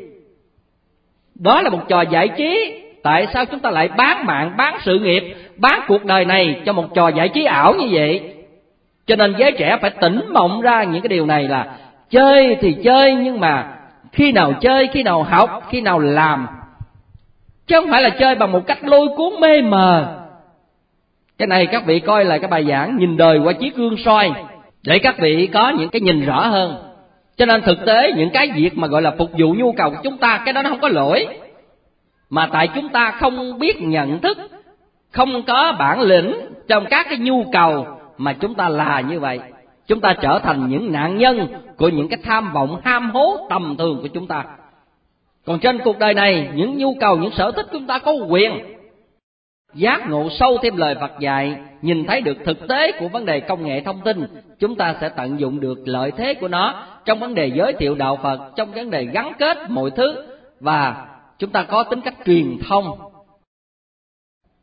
Đó là một trò giải trí. Tại sao chúng ta lại bán mạng, bán sự nghiệp, bán cuộc đời này cho một trò giải trí ảo như vậy? Cho nên giới trẻ phải tỉnh mộng ra những cái điều này, là chơi thì chơi, nhưng mà khi nào chơi, khi nào học, khi nào làm, chứ không phải là chơi bằng một cách lôi cuốn mê mờ. Cái này các vị coi lại cái bài giảng nhìn đời qua chiếc gương soi, để các vị có những cái nhìn rõ hơn. Cho nên thực tế những cái việc mà gọi là phục vụ nhu cầu của chúng ta, cái đó nó không có lỗi, mà tại chúng ta không biết nhận thức, không có bản lĩnh trong các cái nhu cầu mà chúng ta là như vậy. Chúng ta trở thành những nạn nhân của những cái tham vọng ham hố tầm thường của chúng ta. Còn trên cuộc đời này, những nhu cầu, những sở thích chúng ta có quyền. Giác ngộ sâu thêm lời Phật dạy, nhìn thấy được thực tế của vấn đề công nghệ thông tin, chúng ta sẽ tận dụng được lợi thế của nó trong vấn đề giới thiệu đạo Phật, trong vấn đề gắn kết mọi thứ, và chúng ta có tính cách truyền thông.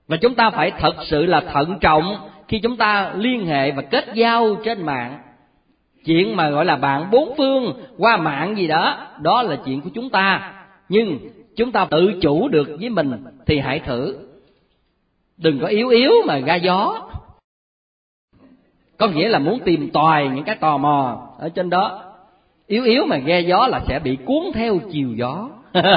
Và chúng ta phải thật sự là thận trọng khi chúng ta liên hệ và kết giao trên mạng. Chuyện mà gọi là bạn bốn phương qua mạng gì đó, đó là chuyện của chúng ta. Nhưng chúng ta tự chủ được với mình thì hãy thử. Đừng có yếu yếu mà ra gió. Có nghĩa là muốn tìm tòi những cái tò mò ở trên đó. Yếu yếu mà ghe gió là sẽ bị cuốn theo chiều gió.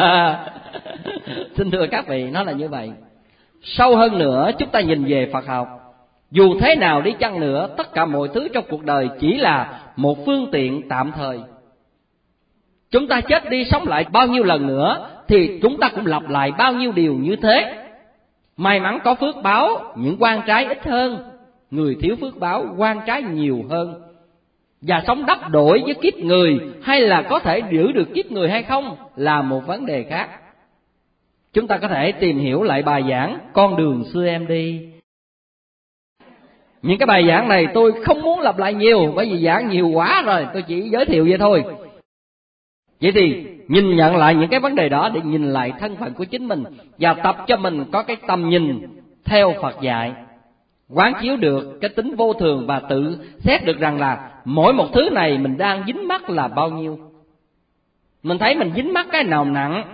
Xin thưa các vị, nó là như vậy. Sâu hơn nữa, chúng ta nhìn về Phật học. Dù thế nào đi chăng nữa, tất cả mọi thứ trong cuộc đời chỉ là một phương tiện tạm thời. Chúng ta chết đi sống lại bao nhiêu lần nữa thì chúng ta cũng lặp lại bao nhiêu điều như thế. May mắn có phước báo, những quan trái ít hơn. Người thiếu phước báo, quan trái nhiều hơn. Và sống đắp đổi với kiếp người hay là có thể giữ được kiếp người hay không là một vấn đề khác. Chúng ta có thể tìm hiểu lại bài giảng Con đường xưa em đi. Những cái bài giảng này tôi không muốn lặp lại nhiều, bởi vì giảng nhiều quá rồi, tôi chỉ giới thiệu vậy thôi. Vậy thì nhìn nhận lại những cái vấn đề đó để nhìn lại thân phận của chính mình và tập cho mình có cái tầm nhìn theo Phật dạy, quán chiếu được cái tính vô thường và tự xét được rằng là mỗi một thứ này mình đang dính mắc là bao nhiêu. Mình thấy mình dính mắc cái nào nặng,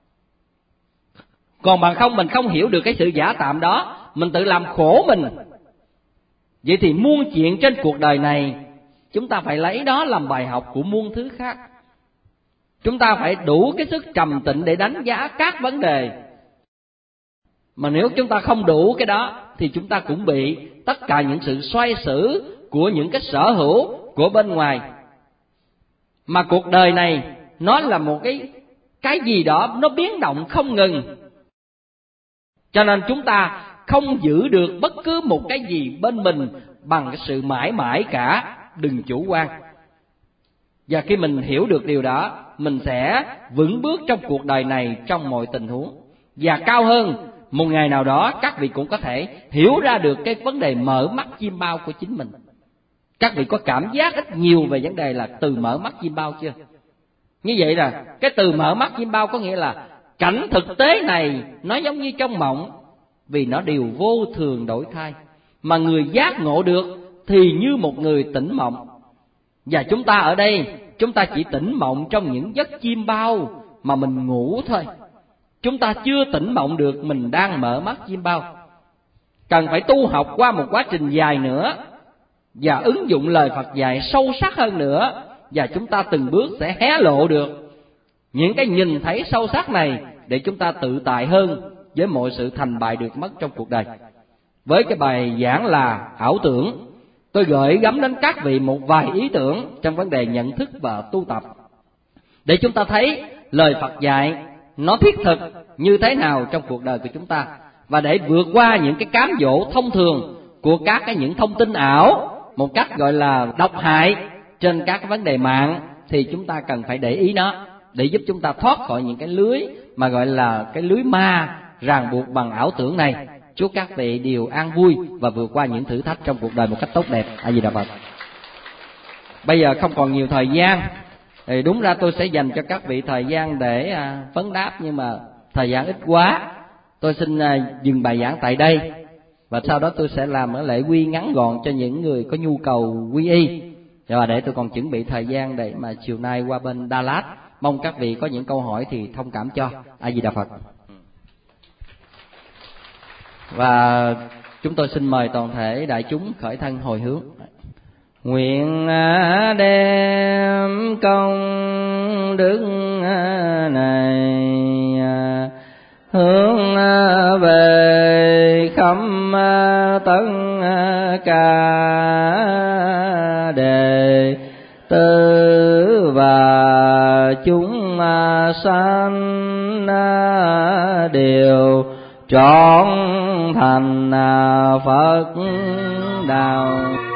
còn bằng không mình không hiểu được cái sự giả tạm đó, mình tự làm khổ mình. Vậy thì muôn chuyện trên cuộc đời này chúng ta phải lấy đó làm bài học của muôn thứ khác. Chúng ta phải đủ cái sức trầm tĩnh để đánh giá các vấn đề. Mà nếu chúng ta không đủ cái đó thì chúng ta cũng bị tất cả những sự xoay xử của những cái sở hữu của bên ngoài. Mà cuộc đời này nó là một cái gì đó nó biến động không ngừng. Cho nên chúng ta không giữ được bất cứ một cái gì bên mình bằng cái sự mãi mãi cả. Đừng chủ quan. Và khi mình hiểu được điều đó, mình sẽ vững bước trong cuộc đời này trong mọi tình huống. Và cao hơn, một ngày nào đó các vị cũng có thể hiểu ra được cái vấn đề mở mắt chim bao của chính mình. Các vị có cảm giác ít nhiều về vấn đề là từ mở mắt chim bao chưa? Như vậy là cái từ mở mắt chim bao có nghĩa là cảnh thực tế này nó giống như trong mộng, vì nó đều vô thường đổi thay. Mà người giác ngộ được thì như một người tỉnh mộng. Và chúng ta ở đây, chúng ta chỉ tỉnh mộng trong những giấc chim bao mà mình ngủ thôi. Chúng ta chưa tỉnh mộng được mình đang mở mắt chim bao. Cần phải tu học qua một quá trình dài nữa và ứng dụng lời Phật dạy sâu sắc hơn nữa, và chúng ta từng bước sẽ hé lộ được những cái nhìn thấy sâu sắc này để chúng ta tự tại hơn với mọi sự thành bại được mất trong cuộc đời. Với cái bài giảng là ảo tưởng, tôi gửi gắm đến các vị một vài ý tưởng trong vấn đề nhận thức và tu tập, để chúng ta thấy lời Phật dạy nó thiết thực như thế nào trong cuộc đời của chúng ta, và để vượt qua những cái cám dỗ thông thường của các những thông tin ảo một cách gọi là độc hại trên các vấn đề mạng, thì chúng ta cần phải để ý nó để giúp chúng ta thoát khỏi những cái lưới mà gọi là cái lưới ma ràng buộc bằng ảo tưởng này. Chúc các vị đều an vui và vượt qua những thử thách trong cuộc đời một cách tốt đẹp. A Di Đà Phật. Bây giờ không còn nhiều thời gian, thì đúng ra tôi sẽ dành cho các vị thời gian để vấn đáp, nhưng mà thời gian ít quá. Tôi xin dừng bài giảng tại đây, và sau đó tôi sẽ làm lễ quy ngắn gọn cho những người có nhu cầu quy y, và để tôi còn chuẩn bị thời gian để mà chiều nay qua bên Đà Lạt. Mong các vị có những câu hỏi thì thông cảm cho. A Di Đà Phật. Và chúng tôi xin mời toàn thể đại chúng khởi thân hồi hướng. Nguyện đem công đức này hướng về khắp tất cả đệ tử và chúng sanh đều trọn thành Phật đạo.